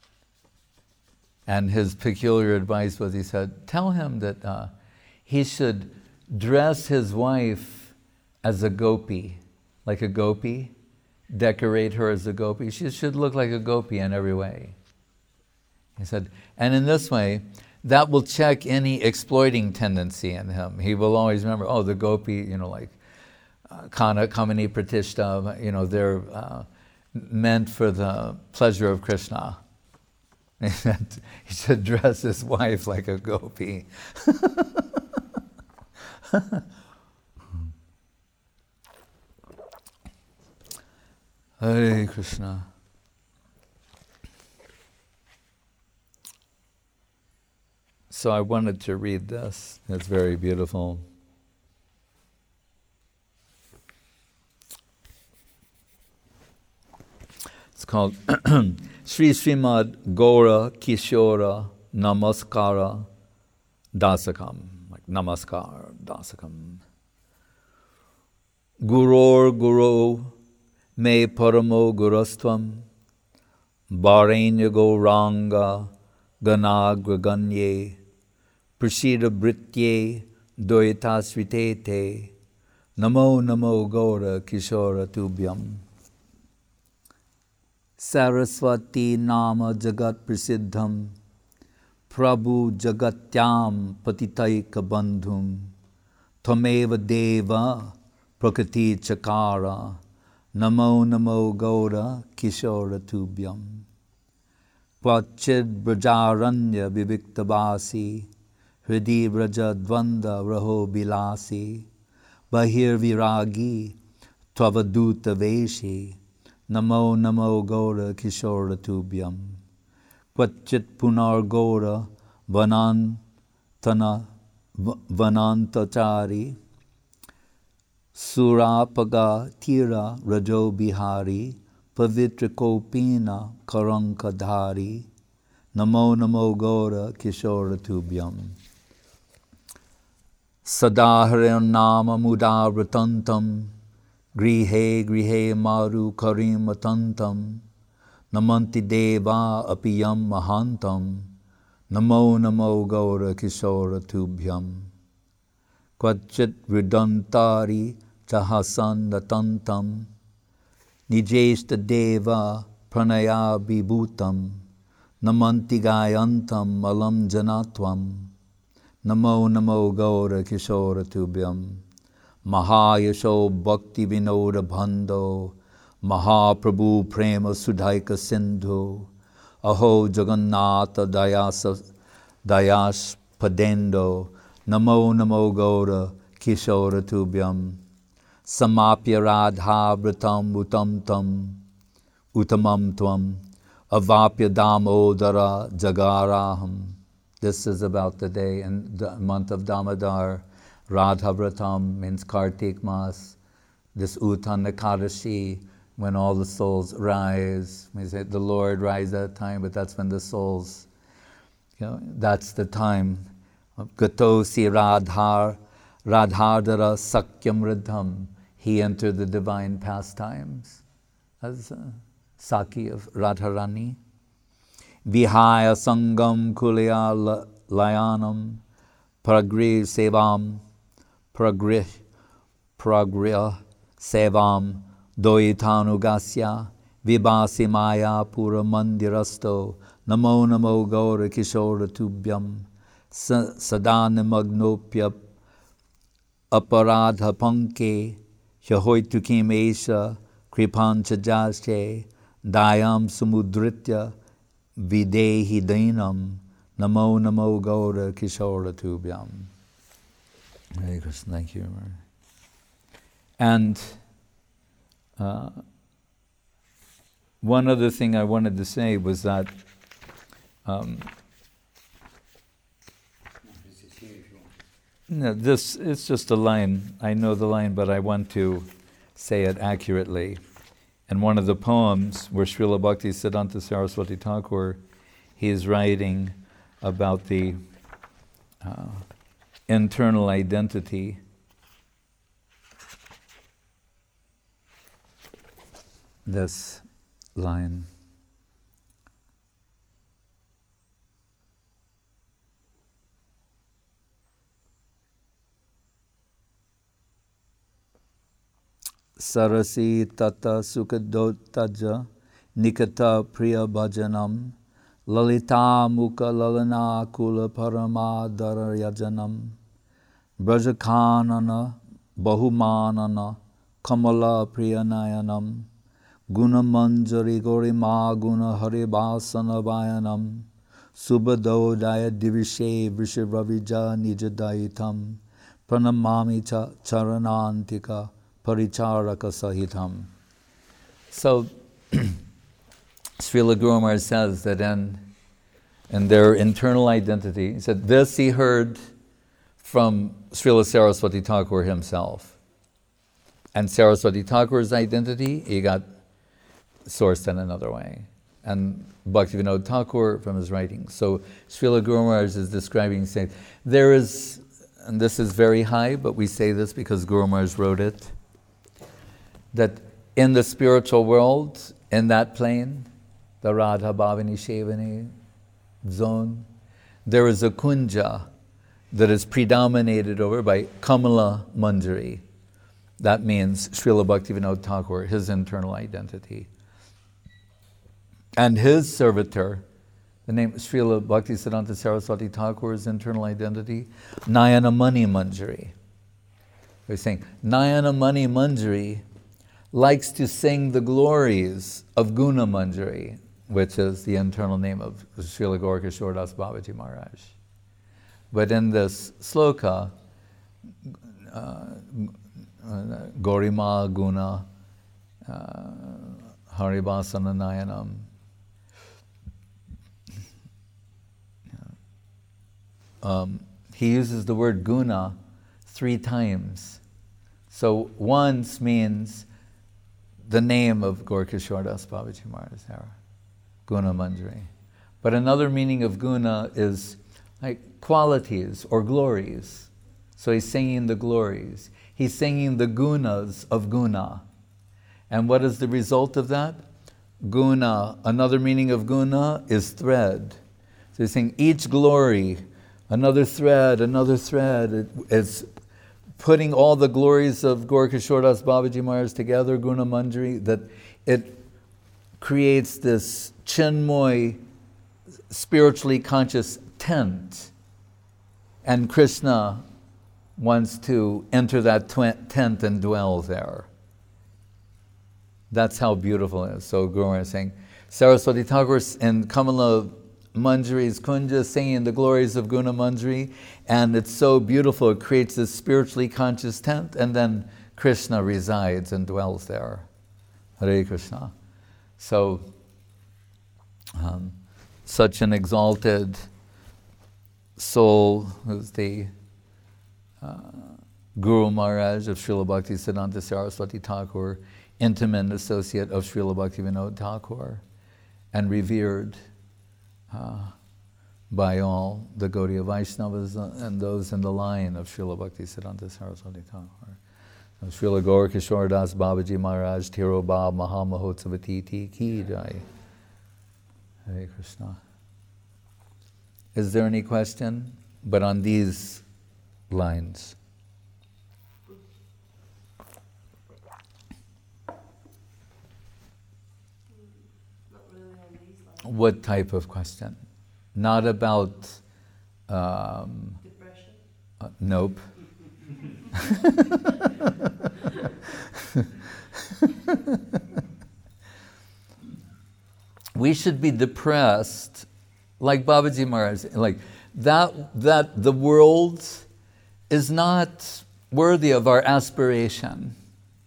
And his peculiar advice was, he said, tell him that he should dress his wife as a gopi, like a gopi, decorate her as a gopi. She should look like a gopi in every way. He said, and in this way, that will check any exploiting tendency in him. He will always remember, the gopi, like Kana, Kamini, Pratishta, they're meant for the pleasure of Krishna. He should dress his wife like a gopi. Hare Krishna. So I wanted to read this. It's very beautiful. It's called Sri Srimad Gaura Kishora Namaskara Dasakam. Like Namaskar Dasakam. Guror Guru Me Paramo Gurastvam Bharenya Gauranga Ganagra Ganye Prasida Britye Doitasvitete Namo Namo Gaura Kishora Tubhyam Saraswati Nama Jagat Prasiddham Prabhu Jagatyam Patitaika Bandhum Tvameva Deva Prakriti Chakara Namo Namo Gaura Kishora Tubhyam Pachid Brajaranya Viviktabasi Hridi Braja Dvanda Raho Bilasi Bahir Viragi Tvavaduta Veshi Namo Namo Gaura Kishora Tubhyam Pachit Punar Gaura Vanantachari Surapaga Tira Rajo Bihari Pavitra Kopina Karankadhari Namo Namo Gaura Kishora Tubhyam Sadahare Nama Mudavratantam Grihe Grihe Maru Karim Atantam Namanti Deva Apiyam Mahantam Namo Namo Gaura Kishora Tubhyam Kvachit Vidantari Chahasandatantam Nijeshta Deva Pranaya Vibhutam Namanti Gayantam Malam Janatvam Namo Namo Gaura Kishora Tubhyam Mahayasho Bhakti Vinoda Bhando Mahaprabhu Prema Sudhaika Sindhu Aho Jagannatha Dayash Padendo Namo Namo Gaura Kishora Tubhyam Samapya Radha Vratam Utam Tam Utamam Tvam Avapya Damodara Jagaraham. This is about the day in the month of Damodar. Radha Vratam means Kartik Mas. This Utan Ekadashi, when all the souls rise. We say the Lord rise at a time, but that's when the souls, that's the time. Gatosi Radhadara Sakyam Radham. He entered the divine pastimes as Saki of Radharani. Vihaya Sangam Kulya Layanam Pragri Sevam Pragriya Sevam Doitanugasya Vibhasi Maya Pura Mandirasto Namo Namo Gaura Kishora Tubhyam Sadana Magnopya Aparadha Panke Shahoitukim Esha Kripancha Jashe Dayam Samudritya Videhi Dainam Namo Namo Gaura Kishora Tubhyam. Hare Krishna, thank you. And one other thing I wanted to say was that this it's just a line. I know the line, but I want to say it accurately. And one of the poems where Srila Bhakti Siddhanta Saraswati Thakur, he is writing about the internal identity. This line. Sarasi tata sukadotaja nikata priya bhajanam lalita mukha lalana kula paramadara yajanam brajakanana bahumanana kamala priyanayanam gunamanjari gorima guna haribasana vayanam subhadodaya divishe vishavravija nijadaitam pranamami cha charanantika Paricharaka Sahitam. So, Srila Guru Maharaj says that in their internal identity, he said, this he heard from Srila Saraswati Thakur himself. And Saraswati Thakur's identity, he got sourced in another way. And Bhaktivinoda Thakur from his writings. So Srila Guru Maharaj is describing, saying, there is, and this is very high, but we say this because Guru Maharaj wrote it, that in the spiritual world, in that plane, the Radha Bhavani Shevani zone, there is a kunja that is predominated over by Kamala Manjari. That means Srila Bhaktivinoda Thakur, his internal identity. And his servitor, the name Srila Bhaktisiddhanta Saraswati Thakur's internal identity, Nayana Mani Manjari. They're saying, Nayana Mani Manjari likes to sing the glories of Guna Manjari, which is the internal name of Srila Gaurkishore Das Babaji Maharaj. But in this sloka, Gaurima Guna Haribasana Nayanam, he uses the word guna 3 times. So once means the name of Gaurkishore Das Babaji Maharaj, Guna Manjari. But another meaning of guna is like qualities or glories. So he's singing the glories. He's singing the gunas of guna. And what is the result of that? Guna, another meaning of guna is thread. So he's saying each glory, another thread, it's putting all the glories of Gaurkishore Das Babaji Maharaj together, Guna Manjari, that it creates this Chinmoy, spiritually conscious tent. And Krishna wants to enter that tent and dwell there. That's how beautiful it is. So Guru Maharaj is saying, Saraswati Thakur and Kamala Manjari's kunja singing the glories of Guna Manjari, and it's so beautiful, it creates this spiritually conscious tent, and then Krishna resides and dwells there. Hare Krishna. So, such an exalted soul who's the Guru Maharaj of Srila Bhaktisiddhanta Saraswati Thakur, intimate associate of Srila Bhaktivinoda Thakur, and revered by all the Gaudiya Vaishnavas and those in the line of Srila Bhaktisiddhanta Saraswati Thakur. Srila Gaurkishore Das Babaji Maharaj Thiro Bab Mahamahotsavati Ki Jai. Hare Krishna. Is there any question? But on these lines. What type of question? Not about... depression? Nope. We should be depressed like Babaji Maharaj, like that the world is not worthy of our aspiration.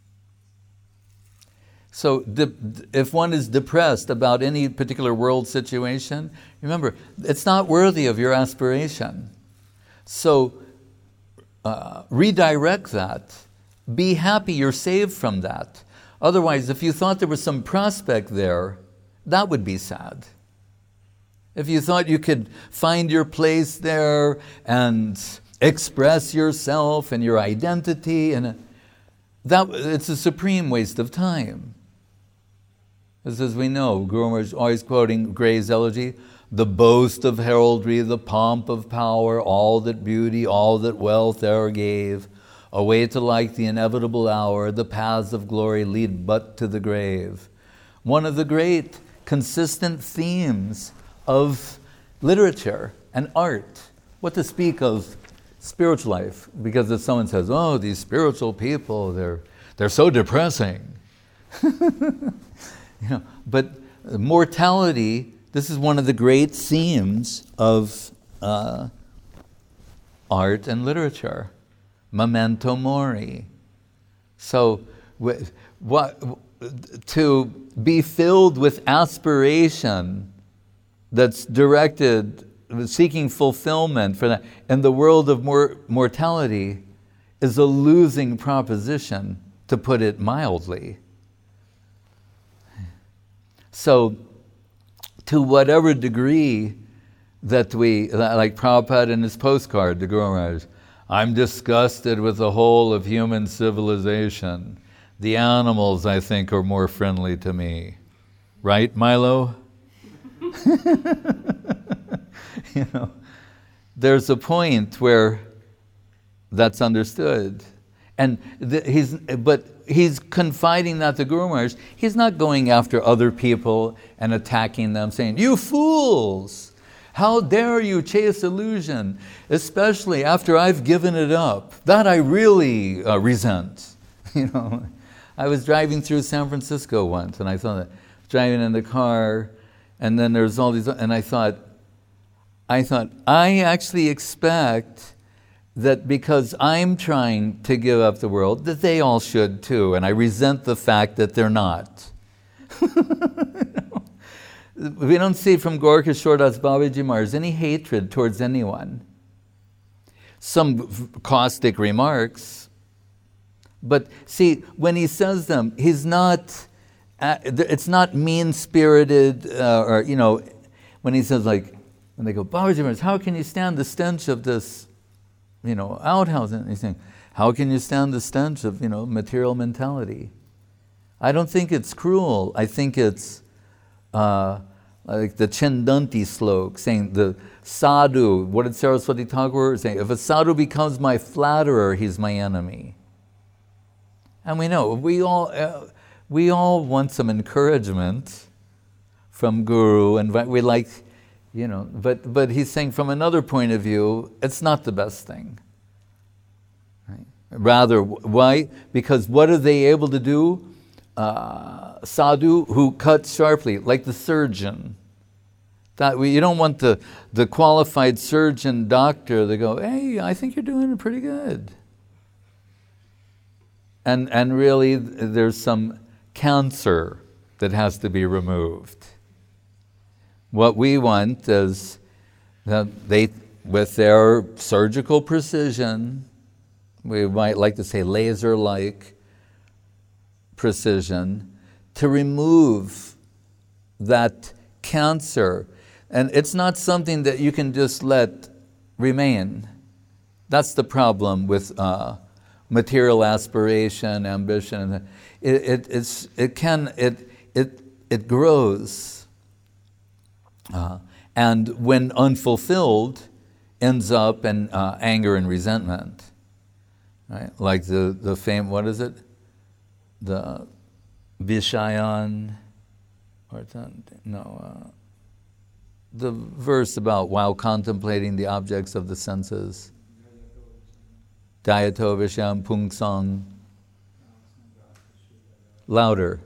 So if one is depressed about any particular world situation, remember, it's not worthy of your aspiration. So redirect that. Be happy you're saved from that. Otherwise, if you thought there was some prospect there, that would be sad. If you thought you could find your place there and express yourself and your identity, it's a supreme waste of time. As we know, Guru Maharaj is always quoting Gray's elegy, the boast of heraldry, the pomp of power, all that beauty, all that wealth e'er gave, away to like the inevitable hour, the paths of glory lead but to the grave. One of the great consistent themes of literature and art, what to speak of spiritual life, because if someone says, oh, these spiritual people, they're so depressing. But mortality, this is one of the great themes of art and literature. Memento mori. So to be filled with aspiration that's directed, seeking fulfillment for that, in the world of mortality is a losing proposition, to put it mildly. So, to whatever degree that we, like Prabhupada in his postcard to Guru Maharaj, I'm disgusted with the whole of human civilization. The animals, I think, are more friendly to me. Right, Milo? There's a point where that's understood. And he's confiding that to Guru Maharaj. He's not going after other people and attacking them, saying, you fools! How dare you chase illusion, especially after I've given it up. That I really resent. I was driving through San Francisco once, and I thought, driving in the car, and then there's all these, and I thought, I actually expect that because I'm trying to give up the world, that they all should too, and I resent the fact that they're not. We don't see from Gorkha Shordas Babaji Maharaj any hatred towards anyone. Some caustic remarks, but see, when he says them, he's not, it's not mean-spirited, or, when he says, like, when they go, Babaji Maharaj, how can you stand the stench of this, outhouse? And he's saying, how can you stand the stench of, material mentality? I don't think it's cruel. I think it's like the Chendanti slok, saying the sadhu, what did Saraswati Thakur say? If a sadhu becomes my flatterer, he's my enemy. And we know, we all want some encouragement from Guru, and we like, but he's saying from another point of view, it's not the best thing. Right? Rather, why? Because what are they able to do? Sadhu who cuts sharply, like the surgeon. You don't want the qualified surgeon doctor to go, hey, I think you're doing it pretty good. And really there's some cancer that has to be removed. What we want is that they, with their surgical precision, we might like to say laser-like precision, to remove that cancer. And it's not something that you can just let remain. That's the problem with material aspiration, ambition. It grows, and when unfulfilled, ends up in anger and resentment. Right? Like the fame, what is it? The Vishayan, the verse about while contemplating the objects of the senses. Dayato Visham Pungsang. Louder.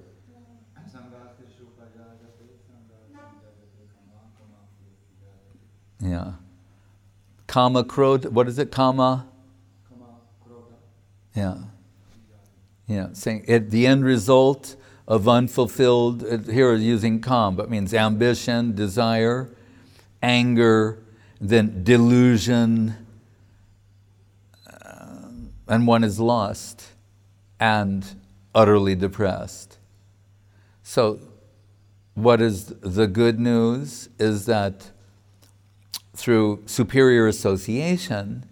Yeah. Kama Krodha, what is it? Kama? Yeah. Yeah, saying the end result of unfulfilled, here using kam, but means ambition, desire, anger, then delusion, and one is lost and utterly depressed. So what is the good news is that through superior association,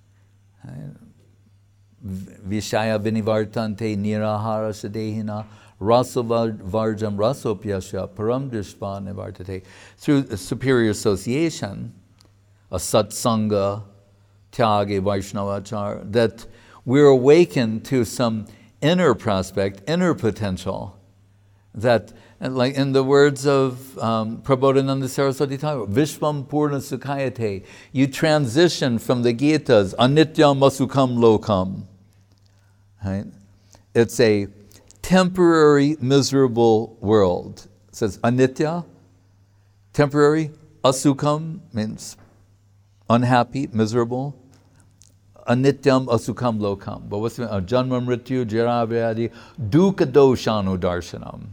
Vishaya vinivartante nirahara sadehina rasavarjam rasopyasya param drishpa nivartate. Through superior association, a satsanga, tyage, vaishnavachar, that we're awakened to some inner prospect, inner potential, that, like in the words of Prabodhananda Saraswati Thakur, Vishvam Purna Sukhayate, you transition from the Gitas, Anityam Asukam Lokam. Right? It's a temporary, miserable world. It says anitya, temporary, asukam means unhappy, miserable. anityam asukam lokam. But what's the janma mrityu jara vyadi dukkha doshanu darshanam.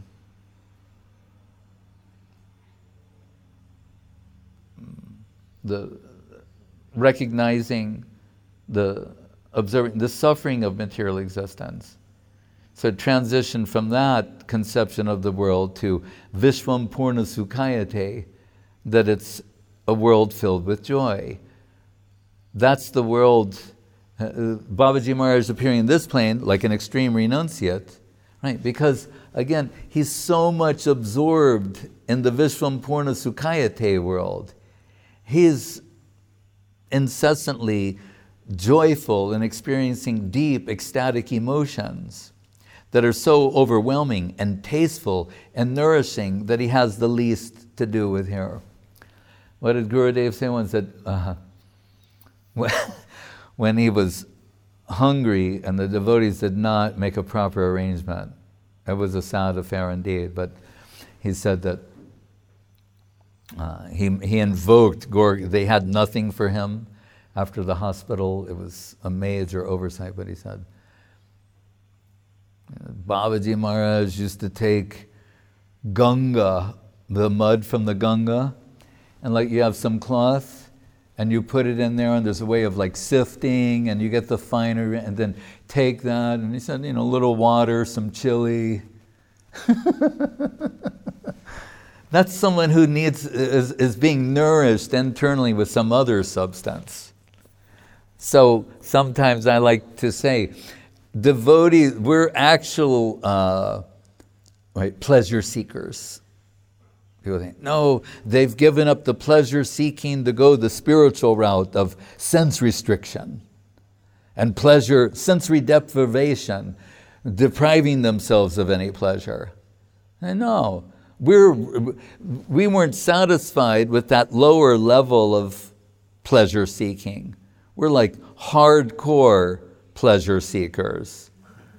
The recognizing, observing the suffering of material existence. So transition from that conception of the world to Vishwam Purna Sukhayate, that it's a world filled with joy. That's the world. Babaji Maharaj is appearing in this plane like an extreme renunciate, right? Because again, he's so much absorbed in the Vishwam Purna Sukhayate world. He's incessantly joyful and experiencing deep ecstatic emotions that are so overwhelming and tasteful and nourishing that he has the least to do with here. What did Gurudev say once? That when he was hungry and the devotees did not make a proper arrangement, it was a sad affair indeed, but he said that he invoked they had nothing for him after the hospital. It was a major oversight, but he said, Babaji Maharaj used to take Ganga, the mud from the Ganga, and like you have some cloth and you put it in there and there's a way of like sifting and you get the finer and then take that, and he said, a little water, some chili. That's someone who is being nourished internally with some other substance. So sometimes I like to say, devotees, we're actual pleasure seekers. People think, no, they've given up the pleasure seeking to go the spiritual route of sense restriction and pleasure, sensory deprivation, depriving themselves of any pleasure. And no. We weren't satisfied with that lower level of pleasure seeking. We're like hardcore pleasure seekers.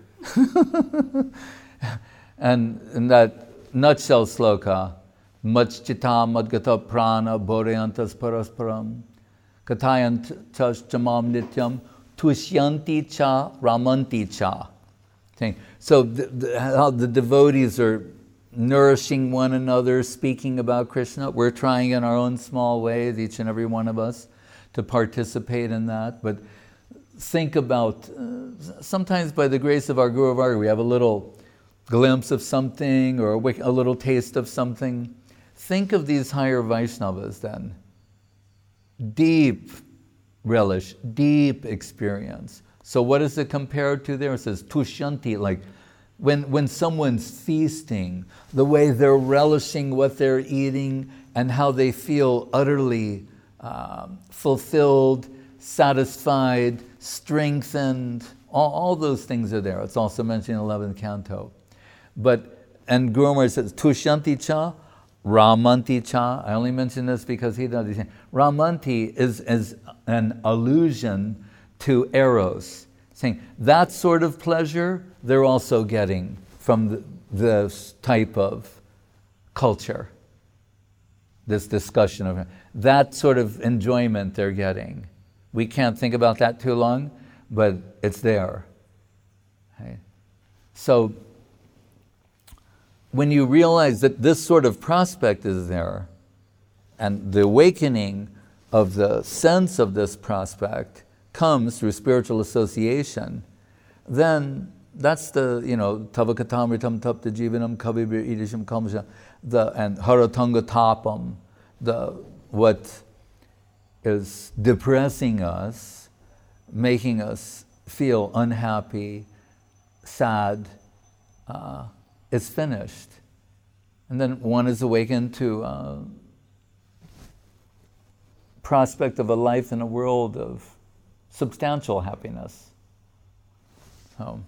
And in that nutshell sloka, Machchita madgata prana bodhayantas parasparam katayantas chamam nityam tushyanti cha ramanti cha. So how the devotees are nourishing one another, speaking about Krishna. We're trying in our own small ways, each and every one of us, to participate in that. But think about, sometimes by the grace of our Guru Varga, we have a little glimpse of something or a little taste of something. Think of these higher Vaishnavas then. Deep relish, deep experience. So what is it compared to there? It says tushyanti, like when someone's feasting, the way they're relishing what they're eating and how they feel utterly fulfilled, satisfied, strengthened, all those things are there. It's also mentioned in 11th canto. And Guru Maharaj says, tushyanti cha, ramanti cha. I only mention this because he does. Ramanti is an allusion to eros, saying that sort of pleasure they're also getting from this type of culture, this discussion of that sort of enjoyment they're getting. We can't think about that too long, but it's there. Okay? So when you realize that this sort of prospect is there, and the awakening of the sense of this prospect comes through spiritual association, then that's the, tava katamritam tapta jivanam kavibir idisham kalmasha, and haratanga tapam, what is depressing us, making us feel unhappy, sad, is finished. And then one is awakened to prospect of a life in a world of substantial happiness. So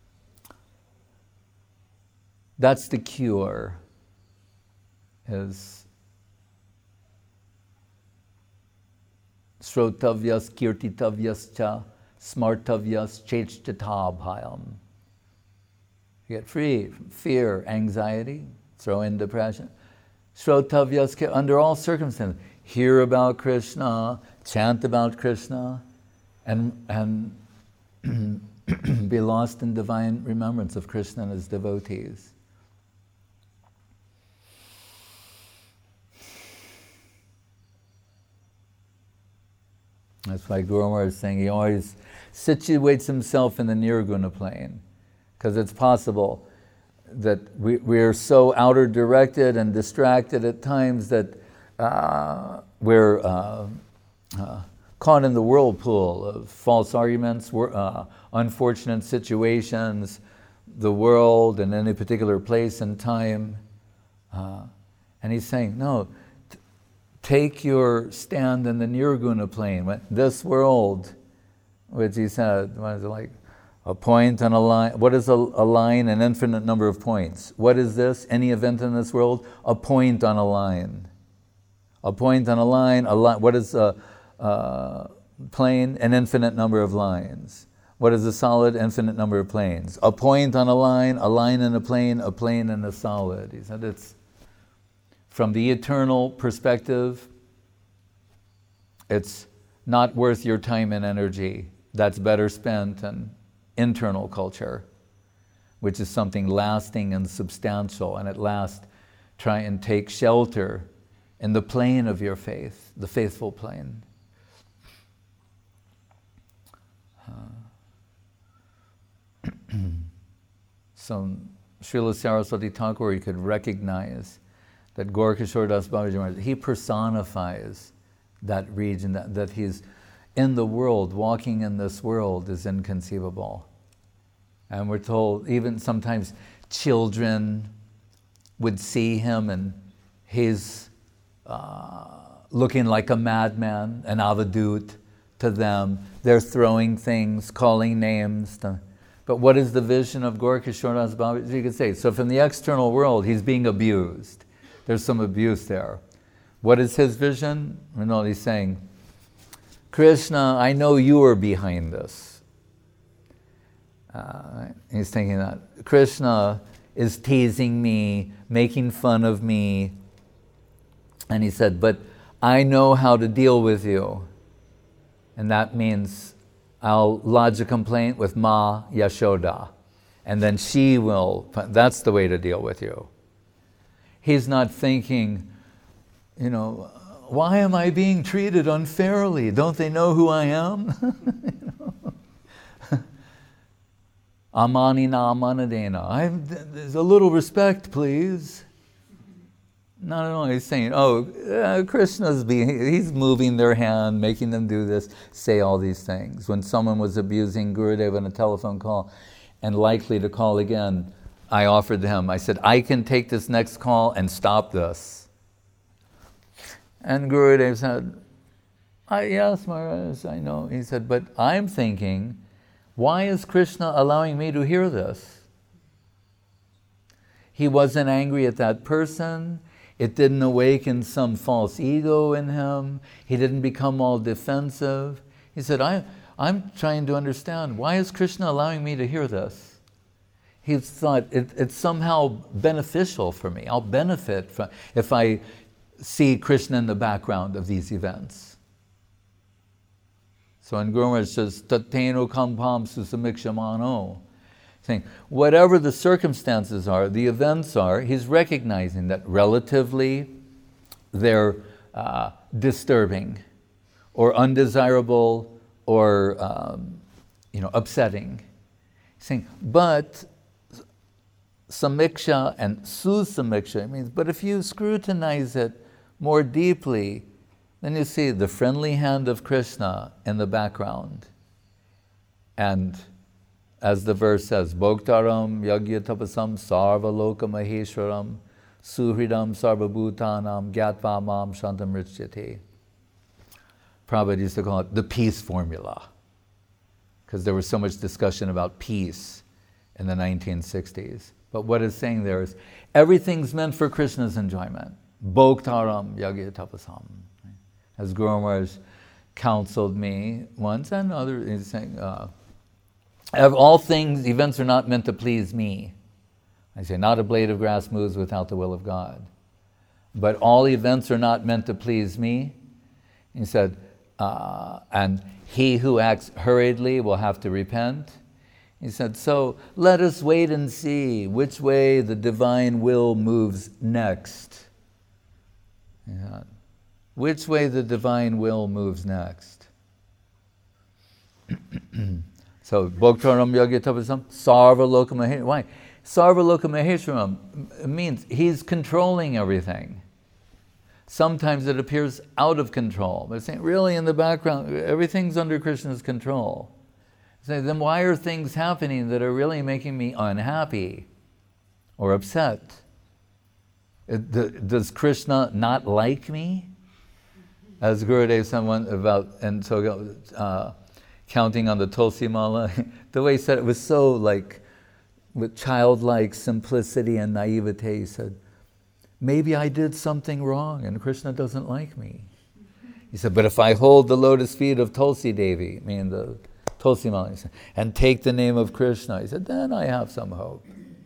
that's the cure, is srotavyas kirtitavyas cha smartavyas chechtatabhayam. You get free from fear, anxiety, throw in depression. Srotavyas, under all circumstances, hear about Krishna, chant about Krishna, and be lost in divine remembrance of Krishna and his devotees. That's why Guru Maharaj is saying he always situates himself in the Nirguna plane, because it's possible that we're so outer directed and distracted at times that we're caught in the whirlpool of false arguments, unfortunate situations, the world, and any particular place and time. And he's saying, no, take your stand in the Nirguna plane. This world, which he said, what is it like? A point on a line. What is a line? An infinite number of points. What is this? Any event in this world? A point on a line. A point on a line. What is a plane? An infinite number of lines. What is a solid? Infinite number of planes. A point on a line in a plane in a solid. He said it's from the eternal perspective, it's not worth your time and energy. That's better spent in internal culture, which is something lasting and substantial, and at last try and take shelter in the plane of your faith, the faithful plane. So Srila Saraswati Thakur, you could recognize that Gaura Das Babaji Maharaj, he personifies that region, that he's in the world, walking in this world is inconceivable. And we're told even sometimes children would see him and he's looking like a madman, an avadut to them. They're throwing things, calling names. But what is the vision of Gaura Das Babaji? You could say, so from the external world, he's being abused. There's some abuse there. What is his vision? No, he's saying, Krishna, I know you are behind this. He's thinking that. Krishna is teasing me, making fun of me. And he said, but I know how to deal with you. And that means I'll lodge a complaint with Ma Yashoda. And then she will, that's the way to deal with you. He's not thinking, why am I being treated unfairly? Don't they know who I am? Amanina amanadena. There's a little respect, please. No, he's saying, Krishna's he's moving their hand, making them do this, say all these things. When someone was abusing Gurudev on a telephone call and likely to call again, I offered him, I said, I can take this next call and stop this. And Gurudev said, yes, Maharaj, I know. He said, but I'm thinking, why is Krishna allowing me to hear this? He wasn't angry at that person. It didn't awaken some false ego in him. He didn't become all defensive. He said, I'm trying to understand, why is Krishna allowing me to hear this? He thought, it's somehow beneficial for me. I'll benefit from if I see Krishna in the background of these events. So in Guru Maharaj says, Tatteno kampam susamikshamano, saying, whatever the circumstances are, the events are, he's recognizing that relatively they're disturbing or undesirable or upsetting. He's saying, but samiksha and susamiksha means, but if you scrutinize it more deeply, then you see the friendly hand of Krishna in the background. And as the verse says, Bhoktaram yagya tapasam sarva loka maheshwaram suhridam sarvabhutanam gyatva mam shantam richyate. Prabhupada used to call it the peace formula, because there was so much discussion about peace in the 1960s. But what it's saying there is, everything's meant for Krishna's enjoyment. Bhoktaram yagya tapasam. As Guru Maharaj counseled me once, and others, he's saying, all things, events are not meant to please me. I say, not a blade of grass moves without the will of God. But all events are not meant to please me. He said, and he who acts hurriedly will have to repent. He said, so let us wait and see which way the divine will moves next. Yeah. Which way the divine will moves next. So, Bhoktaram Yogitapasam, Sarva Loka Maheshwaram. Why? Sarva Loka Maheshwaram means he's controlling everything. Sometimes it appears out of control, but it's saying really in the background, everything's under Krishna's control. So then why are things happening that are really making me unhappy or upset? Does Krishna not like me? As Gurudev someone about, and so counting on the Tulsi Mala, the way he said it was so like, with childlike simplicity and naivete, he said, maybe I did something wrong and Krishna doesn't like me. He said, but if I hold the lotus feet of Tulsi Devi, meaning the Tulsi Mala, and take the name of Krishna, he said, then I have some hope.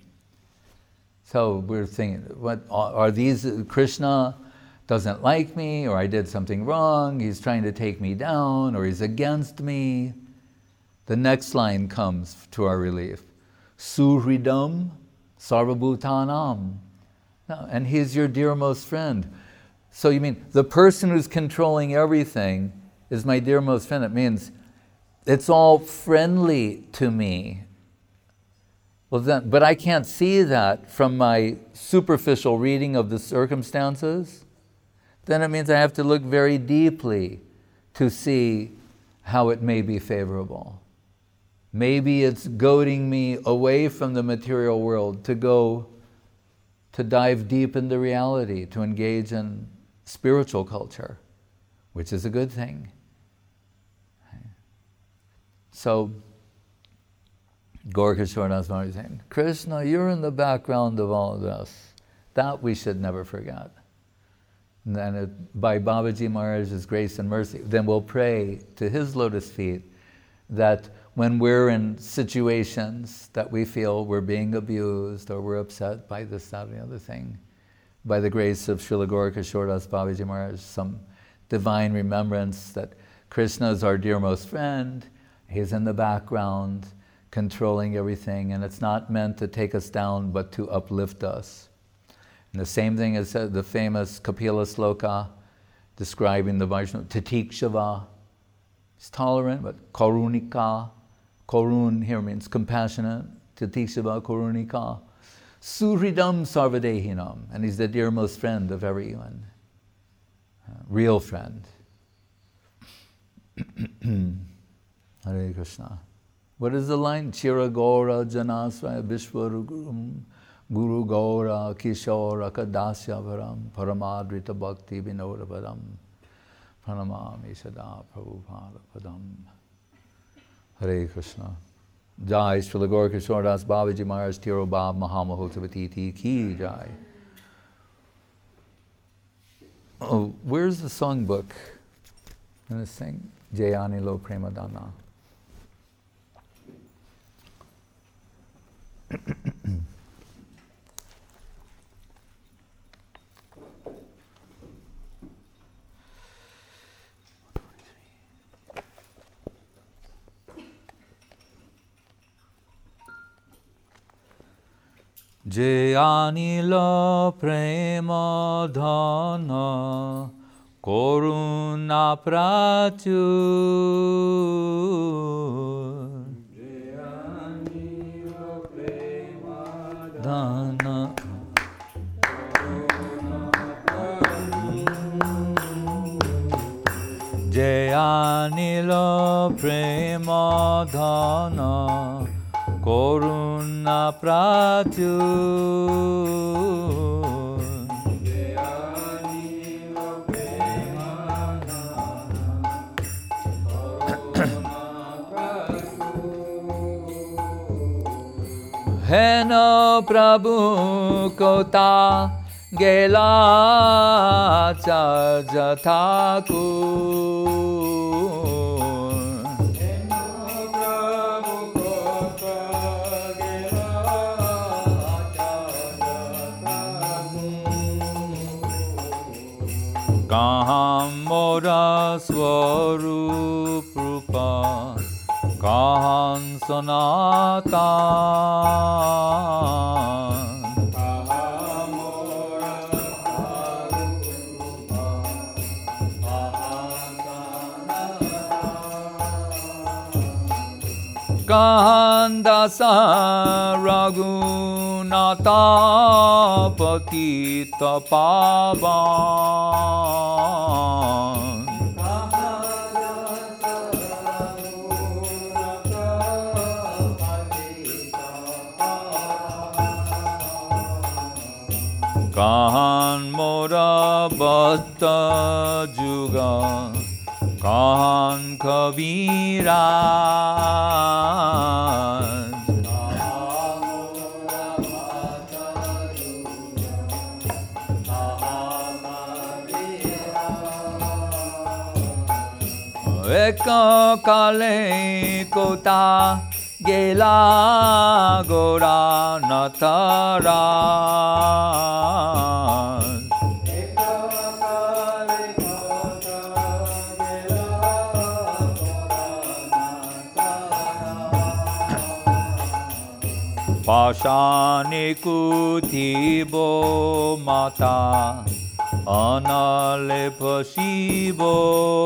So we're thinking, what are these? Krishna doesn't like me, or I did something wrong, he's trying to take me down, or he's against me. The next line comes to our relief. Suhridam sarvabhutanam. And he's your dearmost friend. So you mean the person who's controlling everything is my dearmost friend. It means it's all friendly to me. Well then, but I can't see that from my superficial reading of the circumstances. Then it means I have to look very deeply to see how it may be favorable. Maybe it's goading me away from the material world to dive deep into reality, to engage in spiritual culture, which is a good thing. So, Gaura Das Maharaj is saying, Krishna, you're in the background of all of this. That we should never forget. And then by Babaji Maharaj's grace and mercy, then we'll pray to his lotus feet that when we're in situations that we feel we're being abused or we're upset by this, that, and the other thing, by the grace of Srila Gaura Das Babaji Maharaj, some divine remembrance that Krishna is our dearmost friend, he's in the background, controlling everything, and it's not meant to take us down, but to uplift us. And the same thing is the famous Kapila Sloka, describing the Vaishnava, Titikshava. It's tolerant, but Karunika. Karun here means compassionate. Titikshava Karunika. Suhridam Sarvadehinam. And he's the dearmost friend of everyone. Real friend. Hare Krishna. What is the line? Chira Gaura Janasraya Vishwarugurum Guru Gaura Kishora Kadasya Varam Paramadrita Bhakti Vinoda Varam Pranamami Sada Prabhupada Padam. Hare Krishna. Jai Srila Gaura Kishora Das Babaji Maharaj Tiro Bab Mahamahotavati Ki Jai. Oh, where's the songbook? I'm going to sing Jayani Lo Premadana. Jayani lo prema dhana koruna prachur. Jayani lo prema dhana Jayani lo prema dhana Koruna Prachur. Heno Prabhu Kota Gela Charja Thakur. Kaham mora Swarup Rupa Kahan Sanatan Kandasa Raghunatha Patita Pavan Kahan Mora Bhatta Juga Kahan Kaviraj Eka Kale Kota Gela Gora Nataraj Pashani Kutibo Mata Analepa Shivo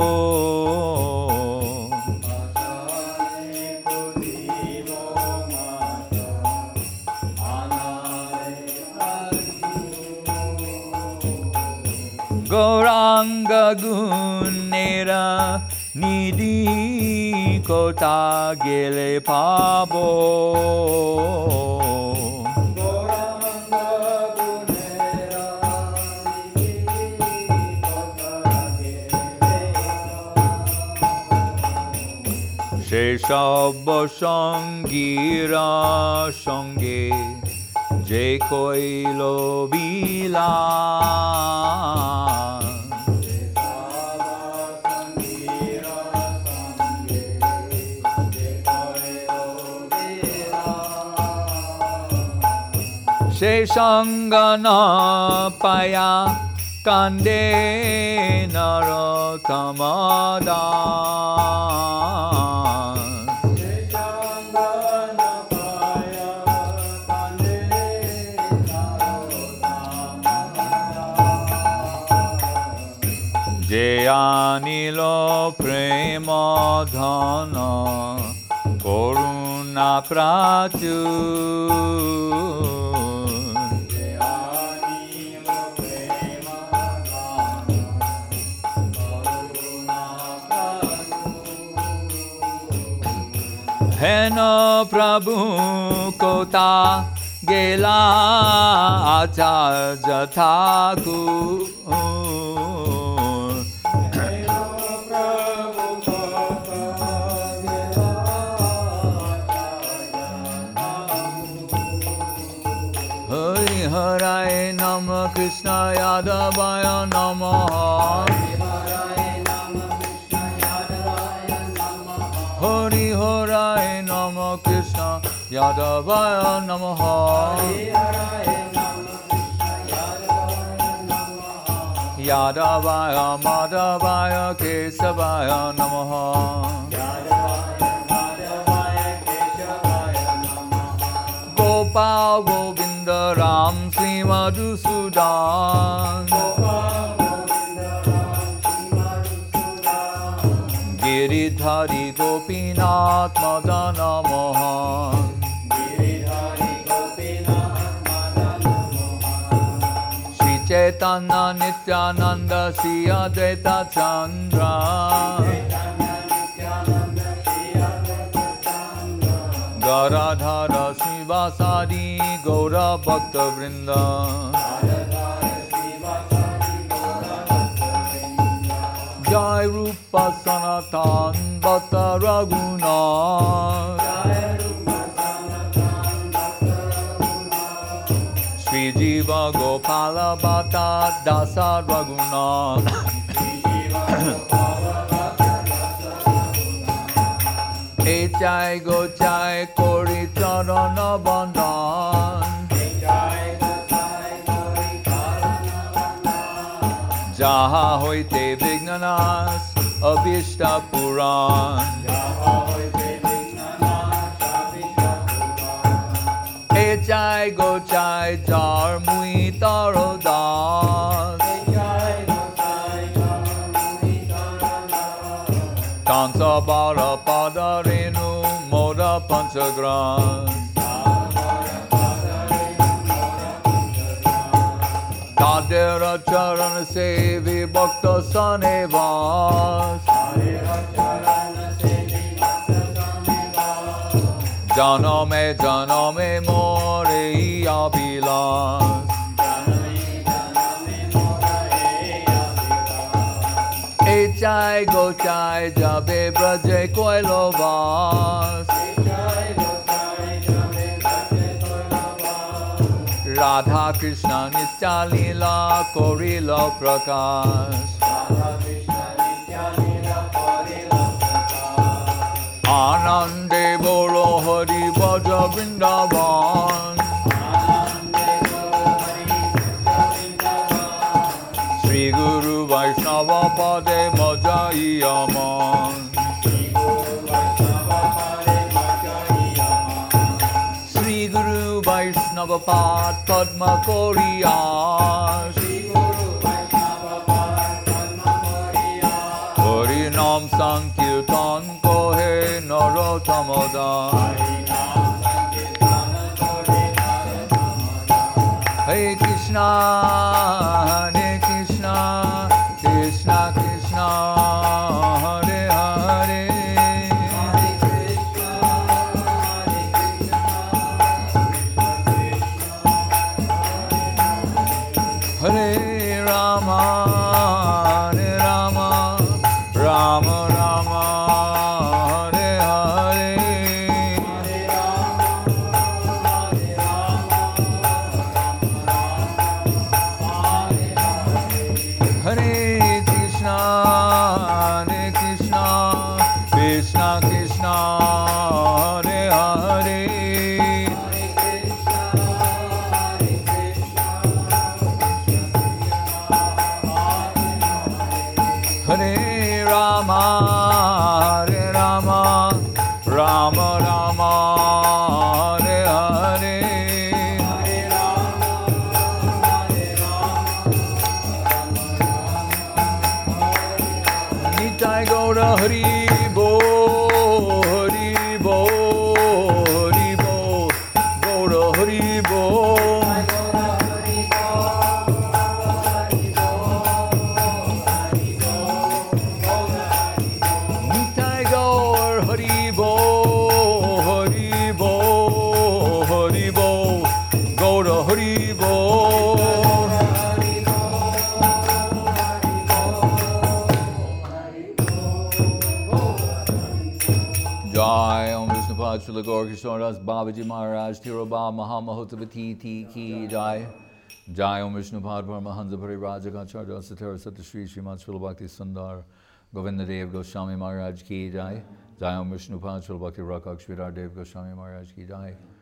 Gauranga Gunera Nidhi Kota Gele Pabo Sheshabha Sangira Sange Je Koilo Bila Sheshangana Paya Kande Narottamada Jayanilo Prema Dhana Koruna Prachur Hena Prabhu Kota Gela Acharya Thakur Hari Haraya Namah Krishna Yadavaya Namah Hari Haraya Namah Krishna Yadavaya Namaha Yadavaya Madhavaya Kesavaya Namaha Gopal Govinda Ram Sri Madhusudan Giridhari Gopinath Madana Mohan Shri Chaitanya Nityananda Shri Advaita Chandra Garadhara Srivasadi Gaura Bhakta Vrinda Jai Rupa Sanatan Bhatta Raghunath Shri Jiva Gopala Bhatta Dasa Raghunath Echai Gochai Kori Charana Bandhan Jaha Hoite Vignanas Abhishta Puran. Echai Gochai Jar Mui Taro Das. Kansa Bara Pada Renu Moda Panchagras. Tadera Charan Sevi Bhakta Sanevas. Janame More Abhilas. Echai Gochai Jabe Braje Koilovas. Radha Krishna Nitya Leela Korila Prakash. Anande Bolo Hari Bhaja Vrindavan. Sri Guru Vaishnava Pade Majai Aman. Sri Guru Vaishnava Pad Padma Koriyas. Hari Nam Sankirtan Kohe Narotamadan. Hare Krishna, Hare Krishna, Krishna Krishna, Hare Hare. Hare Rama, Hare Rama, Rama Rama, Hare Hare. Hare Krishna, Hare Krishna, Krishna Krishna, Hare Hare. Hare Rama, Hare Rama, Rama Rama, Hare Hare. Nitai Gaura Hari Bo, Hari Bo, Hari Bo, Gaura Hari Bo. Nitai Gaur Hari Bo, Hari Bo, Hari Bo, Gaura Hari Bo. Jai Om Vishnupad Srila Gaur Kishore Das Babaji Maharaj Tirobha Mahamahotavati Ki Jai. Jai Om Vishnupad Paramahansa Parivrajakacharya Satara Satashri Srimad Srila Bhakti Sundar Govinda Dev Goswami Maharaj Ki Jai. Jai Om Vishnupad Srila Bhakti Rakshak Sridhar Dev Goswami Maharaj Ki Jai.